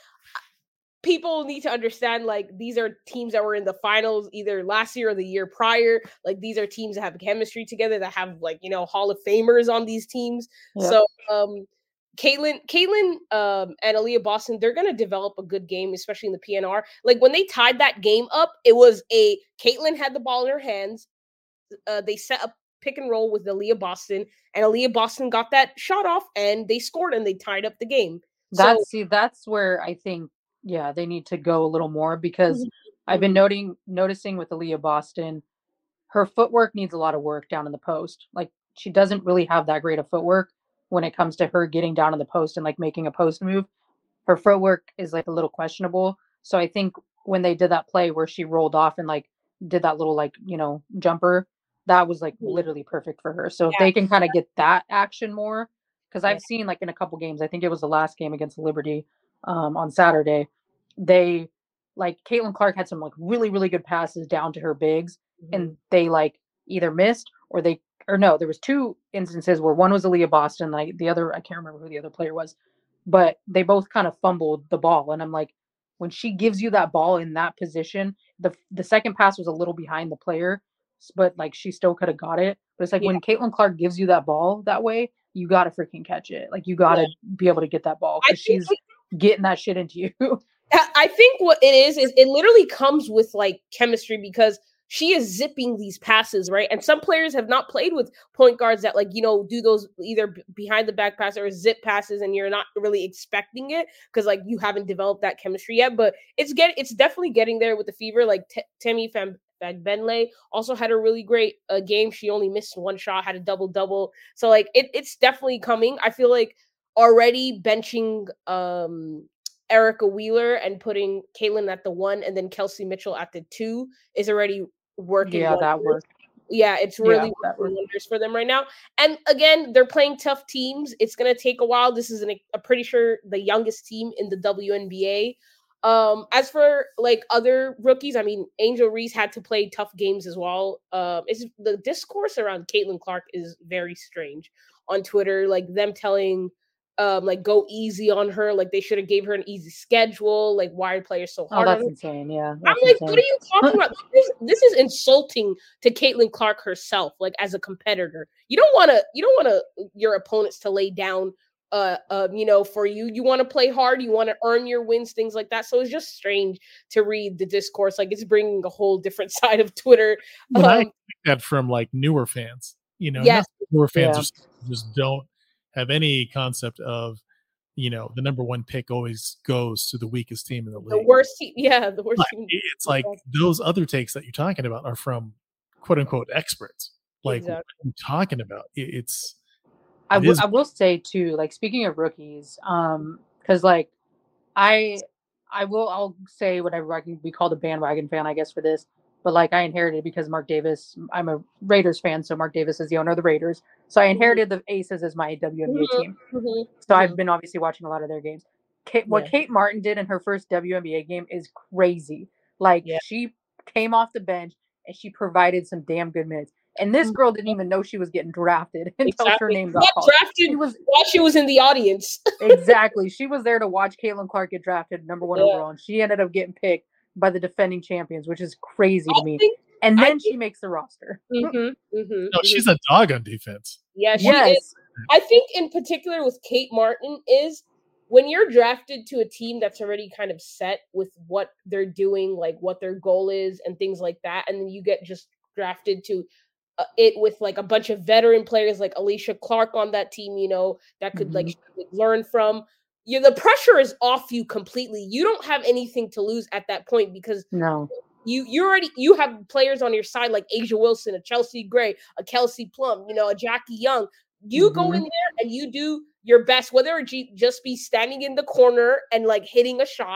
people need to understand, like, these are teams that were in the finals either last year or the year prior. Like, these are teams that have chemistry together, that have, like, Hall of Famers on these teams. Yep. So Caitlin and Aaliyah Boston, they're going to develop a good game, especially in the PNR. Like, when they tied that game up, it was Caitlin had the ball in her hands. They set up pick and roll with Aaliyah Boston, and Aaliyah Boston got that shot off, and they scored, and they tied up the game. That's where I think, they need to go a little more, because I've been noticing with Aaliyah Boston, her footwork needs a lot of work down in the post. Like, she doesn't really have that great of footwork when it comes to her getting down in the post and like making a post move. Her footwork is like a little questionable. So I think when they did that play where she rolled off and like did that little like, jumper, that was like literally perfect for her. So if they can kind of get that action more, because I've seen like in a couple games, I think it was the last game against Liberty on Saturday, they like Caitlin Clark had some like really, really good passes down to her bigs, and they like either missed or no, there was two instances where one was Aaliyah Boston, like the other, I can't remember who the other player was, but they both kind of fumbled the ball. And I'm like, when she gives you that ball in that position, the second pass was a little behind the player, but like she still could have got it. But it's like when Caitlin Clark gives you that ball that way, you got to freaking catch it. Like you got to be able to get that ball, because she's getting that shit into you. I think what it is it literally comes with like chemistry, because she is zipping these passes, right? And some players have not played with point guards that like, do those either behind the back pass or zip passes, and you're not really expecting it because like you haven't developed that chemistry yet. But it's definitely getting there with the Fever. Like Tammy Benley also had a really great game. She only missed one shot, had a double-double. So like it's definitely coming. I feel like already benching Erica Wheeler and putting Caitlin at the 1 and then Kelsey Mitchell at the 2 is already working. Yeah, that worked. Yeah, it's really working wonders for them right now. And again, they're playing tough teams. It's going to take a while. This is I'm pretty sure the youngest team in the WNBA. As for like other rookies, I mean, Angel Reese had to play tough games as well. It's the discourse around Caitlin Clark is very strange on Twitter, like them telling like go easy on her, like they should have gave her an easy schedule, like why are players so hard? Oh, that's insane. Yeah, I'm like, insane. What are you talking about? This is insulting to Caitlin Clark herself, like as a competitor. You don't want your opponents to lay down for you. You want to play hard, you want to earn your wins, things like that. So it's just strange to read the discourse. Like it's bringing a whole different side of Twitter. I think that from like newer fans, newer fans just don't have any concept of, the number one pick always goes to the weakest team in the league. The worst team. Yeah, the worst team. It's like those other takes that you're talking about are from quote unquote experts. Like what are you talking about? I will say too, like speaking of rookies, because like I'll say whatever I can be called a bandwagon fan, I guess, for this. But like I inherited because Mark Davis, I'm a Raiders fan, so Mark Davis is the owner of the Raiders. So I inherited the Aces as my WNBA team. So I've been obviously watching a lot of their games. What Kate Martin did in her first WNBA game is crazy. Like she came off the bench and she provided some damn good minutes. And this girl didn't even know she was getting drafted until her name got called. Drafted while she was in the audience. Exactly. She was there to watch Caitlin Clark get drafted number 1 overall, and she ended up getting picked by the defending champions, which is crazy to me. And then she makes the roster. No, she's a dog on defense. Yeah, she is. I think in particular with Kate Martin is when you're drafted to a team that's already kind of set with what they're doing, like what their goal is and things like that, and then you get just drafted to it with like a bunch of veteran players like Alicia Clark on that team, that could like learn from. The pressure is off you completely. You don't have anything to lose at that point because you have players on your side like Asia Wilson, a Chelsea Gray, a Kelsey Plum, a Jackie Young. You go in there and you do your best, whether it just be standing in the corner and like hitting a shot,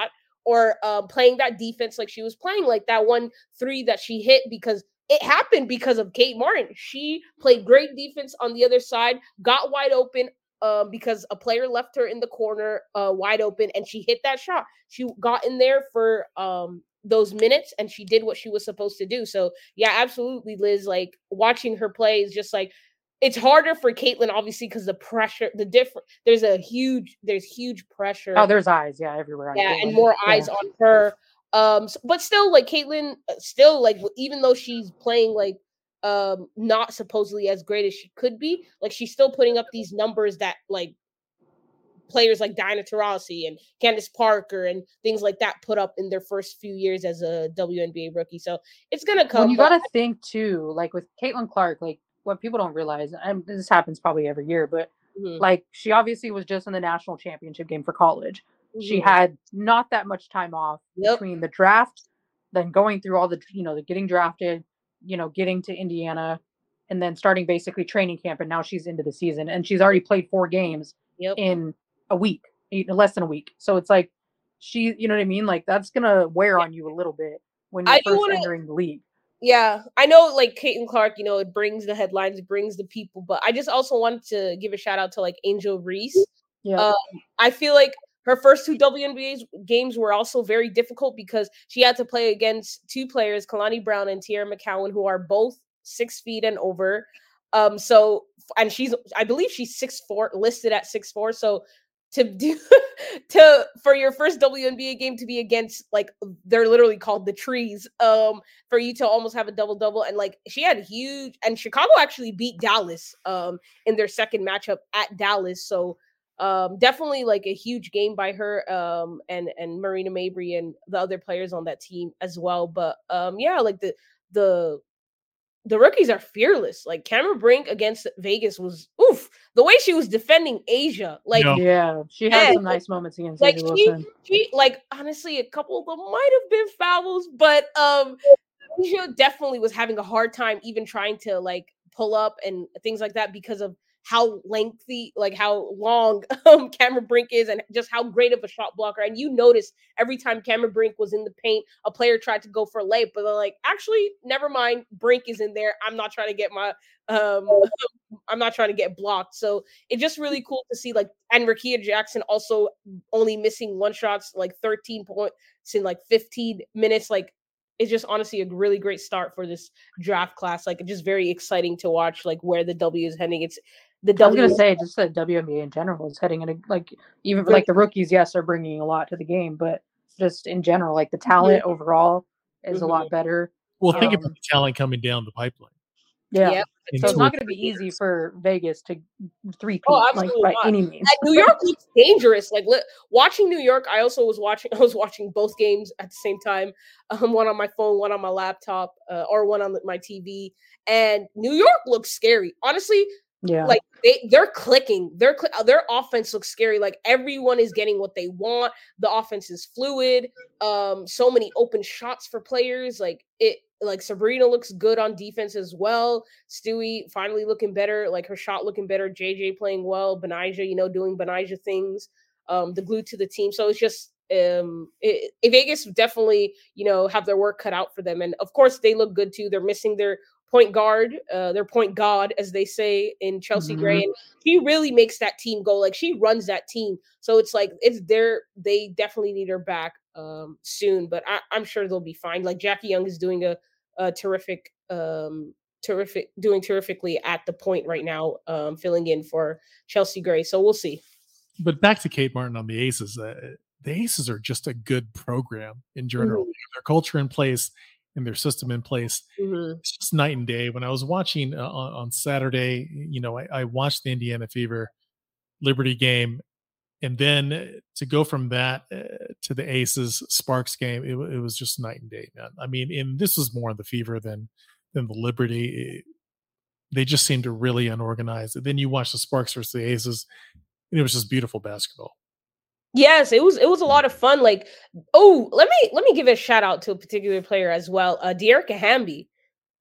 or playing that defense like she was playing, like that 1-3 that she hit, because it happened because of Kate Martin. She played great defense on the other side, got wide open because a player left her in the corner wide open, and she hit that shot. She got in there for those minutes, and she did what she was supposed to do. So yeah, absolutely, Liz. Like, watching her play is just like, it's harder for Caitlin, obviously, because the pressure, there's huge pressure. Oh, there's eyes, yeah, everywhere. Yeah, and more eyes on her. But still, like, Caitlin, still, like, even though she's playing like not supposedly as great as she could be, like, she's still putting up these numbers that, like, players like Diana Taurasi and Candace Parker and things like that put up in their first few years as a WNBA rookie. So it's gonna come. Well, you gotta think too, like with Caitlin Clark, like what people don't realize, and this happens probably every year, but like, she obviously was just in the national championship game for college. She had not that much time off between the draft, then going through all the, the getting drafted, getting to Indiana, and then starting basically training camp, and now she's into the season, and she's already played 4 games in a week, less than a week. So it's like, she, you know what I mean? Like, that's gonna wear on you a little bit when you're first entering the league. Yeah, I know, like, Caitlin Clark, it brings the headlines, it brings the people, but I just also wanted to give a shout out to, like, Angel Reese. Yeah. I feel like her first 2 WNBA games were also very difficult because she had to play against 2 players, Kalani Brown and Tierra McCowan, who are both 6 feet and over. And I believe she's 6'4", listed at 6'4". So for your first WNBA game to be against, like, they're literally called the trees, for you to almost have a double, and like, she had huge, and Chicago actually beat Dallas in their second matchup at Dallas. So definitely, like, a huge game by her, and Marina Mabry and the other players on that team as well. But yeah, like, the rookies are fearless. Like, Cameron Brink against Vegas was oof. The way she was defending Asia, like, yeah, she had some nice moments against Asia Wilson. She, like, honestly, a couple of them might have been fouls, but Asia definitely was having a hard time even trying to, like, pull up and things like that because of how lengthy, like, how long Cameron Brink is, and just how great of a shot blocker. And you notice every time Cameron Brink was in the paint, a player tried to go for a layup, but they're like, actually, never mind, Brink is in there. I'm not trying to get I'm not trying to get blocked. So it's just really cool to see, like, and Rickea Jackson also only missing 1 shots, like 13 points in like 15 minutes. Like, it's just honestly a really great start for this draft class. Like, it's just very exciting to watch, like, where the W is heading. I was gonna say, just the WNBA in general is heading in a, like, even for, like, the rookies, yes, are bringing a lot to the game, but just in general, like, the talent overall is a lot better. Well, think about the talent coming down the pipeline. Yeah. So it's not going to be easy for Vegas to three-peat, like, by any means. New York looks dangerous. Like, watching New York, I was watching both games at the same time. One on my phone, one on my laptop, or one on my TV. And New York looks scary. Honestly, like, they're clicking. Their offense looks scary. Like, everyone is getting what they want. The offense is fluid. So many open shots for players. Like Sabrina looks good on defense as well. Stewie finally looking better. Like, her shot looking better. JJ playing well. Benijah, doing Benijah things. The glue to the team. So it's just Vegas definitely, have their work cut out for them. And of course, they look good too. They're missing their point guard, their point god, as they say, in Chelsea Gray, and she really makes that team go. Like, she runs that team, so it's like they definitely need her back soon. But I'm sure they'll be fine. Like, Jackie Young is doing a terrific, doing terrifically at the point right now, filling in for Chelsea Gray. So we'll see. But back to Kate Martin on the Aces. The Aces are just a good program in general. Their culture in place and their system in place. It's just night and day. When I was watching on Saturday, I watched the Indiana Fever Liberty game, and then to go from that to the Aces Sparks game, it was just night and day, man. I mean, and this was more the Fever than the Liberty. They just seemed to really unorganized. And then you watch the Sparks versus the Aces, and it was just beautiful basketball. Yes, it was a lot of fun. Like, let me give a shout out to a particular player as well, Dearica Hamby.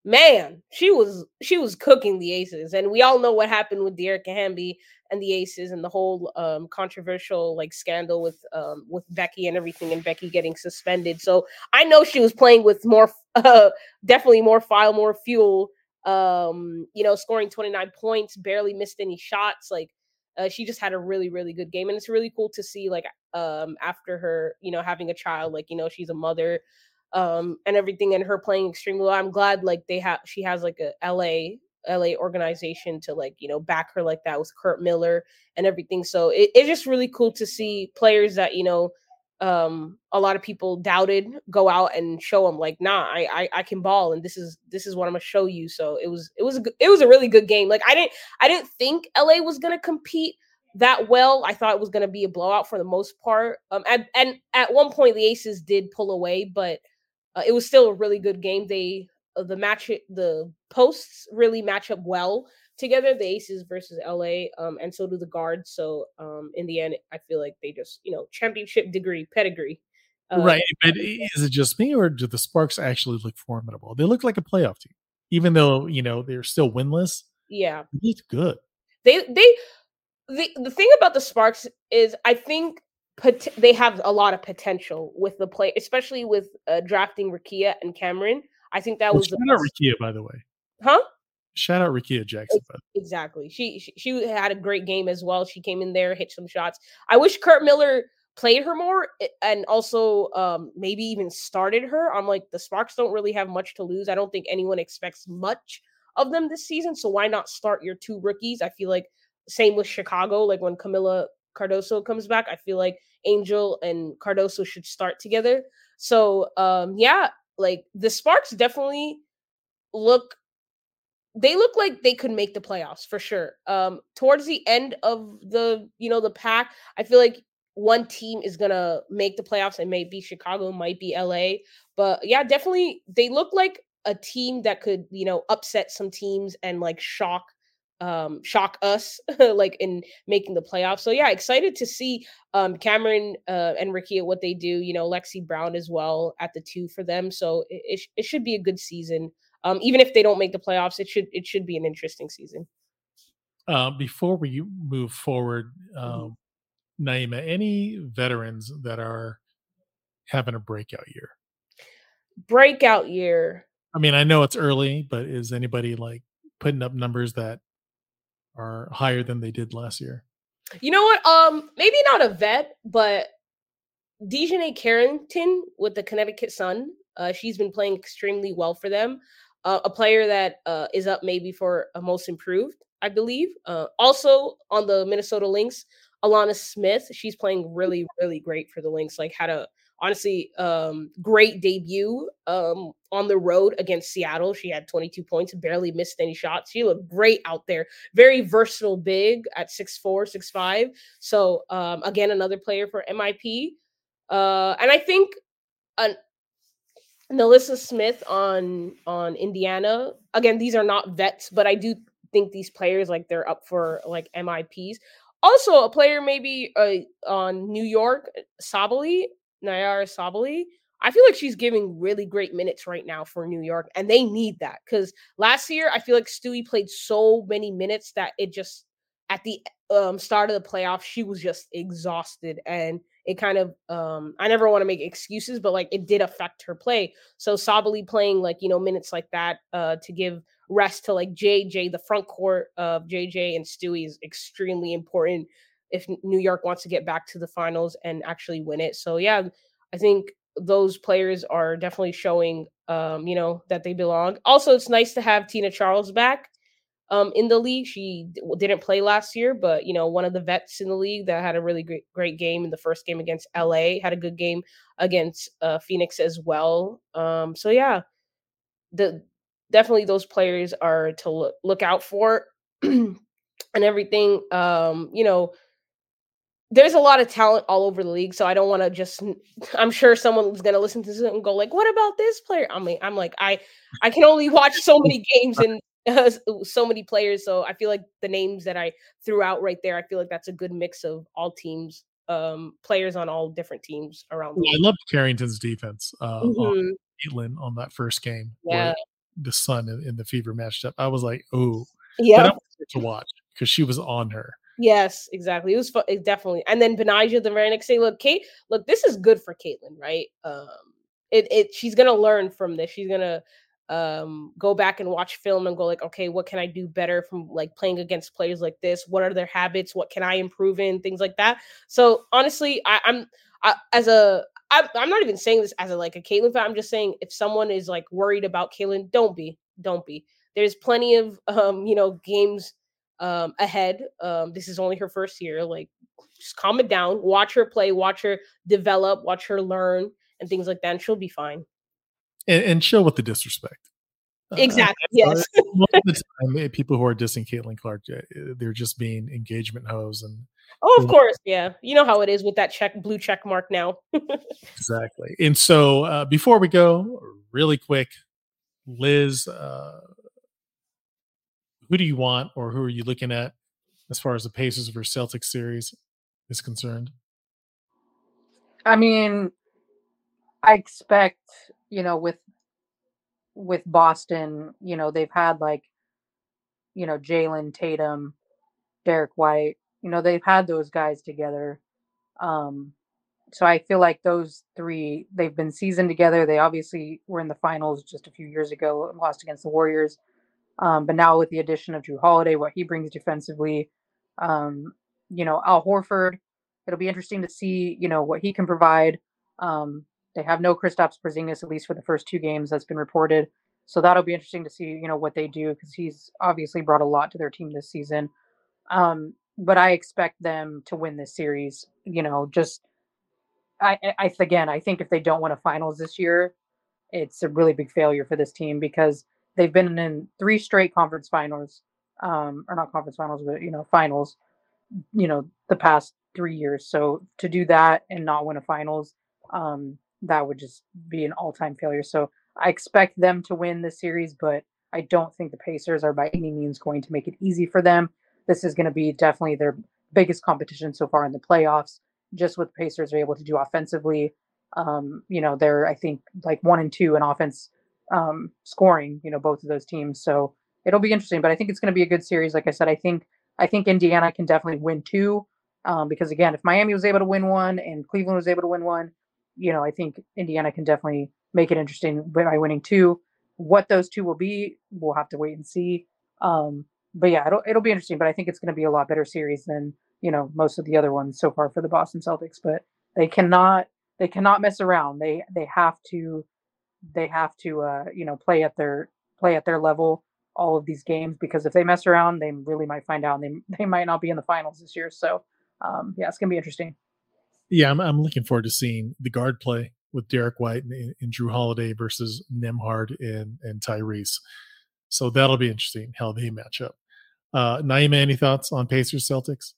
man, she was cooking the Aces, and we all know what happened with Dearica Hamby and the Aces and the whole controversial like scandal with Becky and everything, and Becky getting suspended. So I know she was playing with more, definitely more fire, more fuel. Scoring 29 points, barely missed any shots. Like she just had a really really good game, and it's really cool to see like after her having a child, like she's a mother and everything, and her playing extremely well. I'm glad like she has like a LA organization to like back her like that with Kurt Miller and everything. So it's just really cool to see players that a lot of people doubted go out and show them like, nah, I can ball, and this is what I'm gonna show you. So it was a really good game. Like I didn't think LA was gonna compete that well. I thought it was gonna be a blowout for the most part. And at one point the Aces did pull away, but it was still a really good game. The posts really match up well together, the Aces versus LA, and so do the guards. So in the end, I feel like they just championship pedigree. Right, but is it just me, or do the Sparks actually look formidable? They look like a playoff team, even though they're still winless. Yeah, They look good. The thing about the Sparks is I think they have a lot of potential with the play, especially with drafting Rickea and Cameron. I think that was shout out Rickea, by the way. Huh? Shout out Rickea Jackson. Exactly. She had a great game as well. She came in there, hit some shots. I wish Kurt Miller played her more and also maybe even started her. I'm like, the Sparks don't really have much to lose. I don't think anyone expects much of them this season. So why not start your two rookies? I feel like same with Chicago. Like when Camila Cardoso comes back, I feel like Angel and Cardoso should start together. So yeah, like the Sparks definitely look like they could make the playoffs for sure. Towards the end of the pack, I feel like one team is gonna make the playoffs. It may be Chicago, might be LA, but yeah, definitely they look like a team that could upset some teams and like shock us like in making the playoffs. So yeah, excited to see Cameron and Rickea what they do. Lexi Brown as well at the 2 for them. So it should be a good season. Even if they don't make the playoffs, it should be an interesting season. Before we move forward, Naima, any veterans that are having a breakout year? Breakout year. I mean, I know it's early, but is anybody like putting up numbers that are higher than they did last year? You know what? Maybe not a vet, but Dejanay Carrington with the Connecticut Sun. She's been playing extremely well for them. A player that is up maybe for a most improved, I believe. Also on the Minnesota Lynx, Alana Smith. She's playing really, really great for the Lynx. Like had a honestly great debut on the road against Seattle. She had 22 points, barely missed any shots. She looked great out there. Very versatile big at 6'4", 6'5". So again, another player for MIP. And I think Melissa Smith on Indiana. Again, these are not vets, but I do think these players like they're up for like MIPs. Also, a player maybe on New York, Nayara Sabali. I feel like she's giving really great minutes right now for New York, and they need that because last year I feel like Stewie played so many minutes that it just at the start of the playoffs she was just exhausted, and it kind of I never want to make excuses, but like it did affect her play. So Sabali playing like minutes like that to give rest to like JJ, the front court of JJ and Stewie is extremely important if New York wants to get back to the finals and actually win it. So yeah, I think those players are definitely showing that they belong. Also, it's nice to have Tina Charles back in the league. She didn't play last year, but one of the vets in the league that had a really great game in the first game against LA, had a good game against Phoenix as well. So yeah, definitely those players are to look out for and everything. There's a lot of talent all over the league, so I don't want to just. I'm sure someone's gonna listen to this and go like, "What about this player?" I'm like, I can only watch so many games and so many players. So I feel like the names that I threw out right there, I feel like that's a good mix of all teams, players on all different teams around. I loved Carrington's defense on Caitlin on that first game. Yeah, the Sun in the Fever matchup, I was like, oh, that I Yeah. wanted to watch because she was on her. Yes, exactly. It was fun, definitely. And then Benija the very next day. Look, this is good for Caitlyn, right? She's gonna learn from this. She's gonna go back and watch film and go like, okay, what can I do better from like playing against players like this? What are their habits? What can I improve in? Things like that. So honestly, I'm not even saying this as a like a Caitlyn fan. I'm just saying if someone is like worried about Caitlyn, don't be. There's plenty of games ahead. This is only her first year. Like, just calm it down. Watch her play. Watch her develop. Watch her learn and things like that. And she'll be fine. And chill with the disrespect. Exactly. Yes. Most of the time, people who are dissing Caitlin Clark, they're just being engagement hoes, and Oh, of course. Yeah. You know how it is with that blue check mark now. exactly. And so, before we go, really quick, Liz, who do you want, or who are you looking at as far as the Pacers versus Celtics series is concerned? I mean, I expect, with Boston, they've had like, Jalen Tatum, Derek White, they've had those guys together. Um, so I feel like those three, they've been seasoned together. They obviously were in the finals just a few years ago and lost against the Warriors. But now with the addition of Drew Holiday, what he brings defensively, Al Horford, it'll be interesting to see, what he can provide. They have no Kristaps Porzingis, at least for the first two games that's been reported. So that'll be interesting to see, what they do because he's obviously brought a lot to their team this season. But I expect them to win this series. I think if they don't win a finals this year, it's a really big failure for this team because they've been in three straight conference finals, or not conference finals, but finals, the past 3 years. So to do that and not win a finals, that would just be an all-time failure. So I expect them to win this series, but I don't think the Pacers are by any means going to make it easy for them. This is going to be definitely their biggest competition so far in the playoffs. Just what the Pacers are able to do offensively. They're I think like 1 and 2 in offense scoring. Both of those teams. So it'll be interesting, but I think it's going to be a good series. Like I said, I think Indiana can definitely win two. Because again, if Miami was able to win one and Cleveland was able to win one, I think Indiana can definitely make it interesting by winning two. What those two will be, we'll have to wait and see. But yeah, it'll be interesting. But I think it's going to be a lot better series than most of the other ones so far for the Boston Celtics. But they cannot mess around. They have to play at their level all of these games because if they mess around, they really might find out and they might not be in the finals this year. So yeah, it's gonna be interesting. Yeah, I'm looking forward to seeing the guard play with Derek White and Drew Holiday versus Nemhard and Tyrese. So that'll be interesting how they match up. Naima, any thoughts on Pacers Celtics?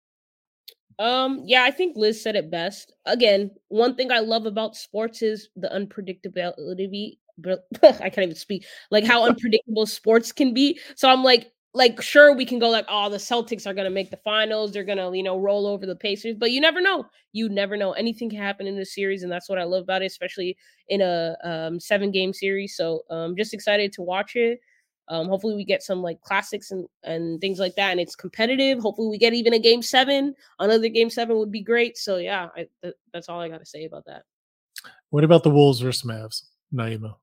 Yeah, I think Liz said it best. Again, one thing I love about sports is the unpredictability. I can't even speak. Like how unpredictable sports can be. So I'm like sure we can go like, oh, the Celtics are gonna make the finals. They're gonna roll over the Pacers, but you never know. You never know. Anything can happen in this series, and that's what I love about it, especially in a 7-game series. So just excited to watch it. Hopefully we get some like classics and things like that, and it's competitive. Hopefully we get even a game 7. Another game 7 would be great. So yeah, that's all I got to say about that. What about the Wolves versus Mavs, Naima?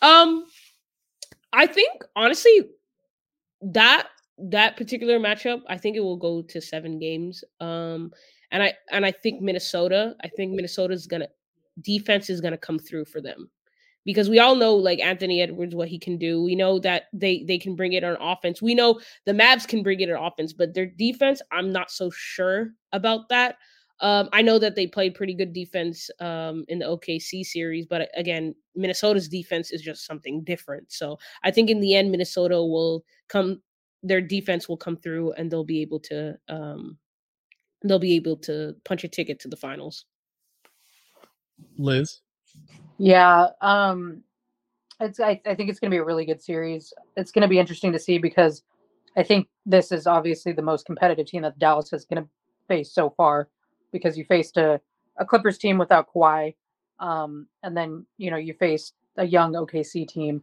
I think honestly that particular matchup, I think it will go to 7 games. And I think Minnesota's defense is gonna come through for them. Because we all know like Anthony Edwards, what he can do. We know that they can bring it on offense. We know the Mavs can bring it on offense, but their defense, I'm not so sure about that. I know that they played pretty good defense in the OKC series, but again, Minnesota's defense is just something different. So I think in the end, Minnesota will come. Their defense will come through, and they'll be able to punch a ticket to the finals. Liz? Yeah, I think it's going to be a really good series. It's going to be interesting to see because I think this is obviously the most competitive team that Dallas is going to face so far because you faced a Clippers team without Kawhi, and then you faced a young OKC team.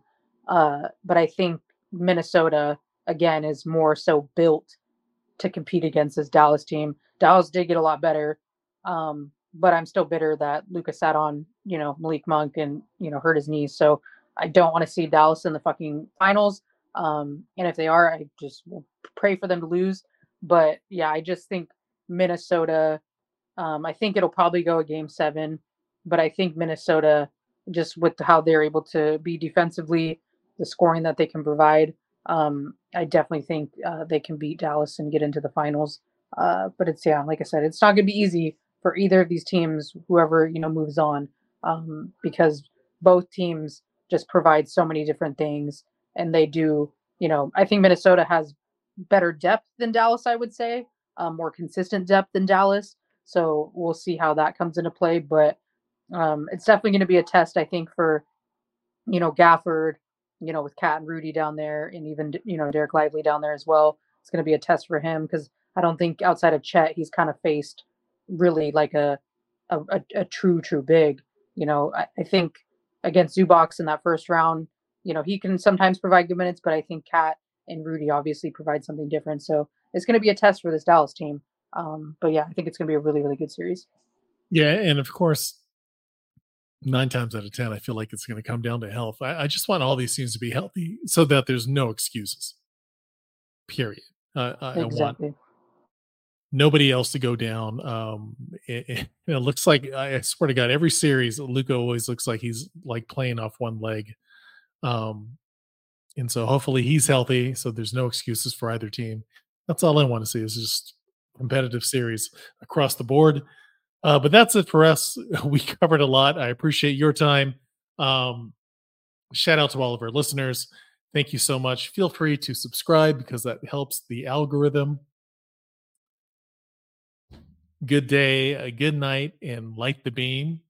But I think Minnesota again is more so built to compete against this Dallas team. Dallas did get a lot better, but I'm still bitter that Luka sat on, Malik Monk and, hurt his knees. So I don't want to see Dallas in the fucking finals. And if they are, I just will pray for them to lose. But yeah, I just think Minnesota, I think it'll probably go a game 7, but I think Minnesota, just with how they're able to be defensively, the scoring that they can provide, I definitely think they can beat Dallas and get into the finals. But it's, yeah, like I said, it's not going to be easy for either of these teams, whoever moves on, because both teams just provide so many different things, and they do. I think Minnesota has better depth than Dallas. I would say more consistent depth than Dallas. So we'll see how that comes into play. But it's definitely going to be a test, I think, for Gafford, with Cat and Rudy down there, and even Derek Lively down there as well. It's going to be a test for him because I don't think outside of Chet he's kind of faced really like a true big. I think against Zubox in that first round, he can sometimes provide good minutes, but I think Cat and Rudy obviously provide something different. So it's going to be a test for this Dallas team. But yeah, I think it's going to be a really, really good series. Yeah, and of course, 9 times out of 10, I feel like it's going to come down to health. I just want all these teams to be healthy so that there's no excuses. Period. I want nobody else to go down. It looks like, I swear to God, every series, Luka always looks like he's like playing off one leg. And so hopefully he's healthy, so there's no excuses for either team. That's all I want to see is just competitive series across the board. But that's it for us. We covered a lot. I appreciate your time. Shout out to all of our listeners. Thank you so much. Feel free to subscribe because that helps the algorithm. Good day, a good night, and light the beam.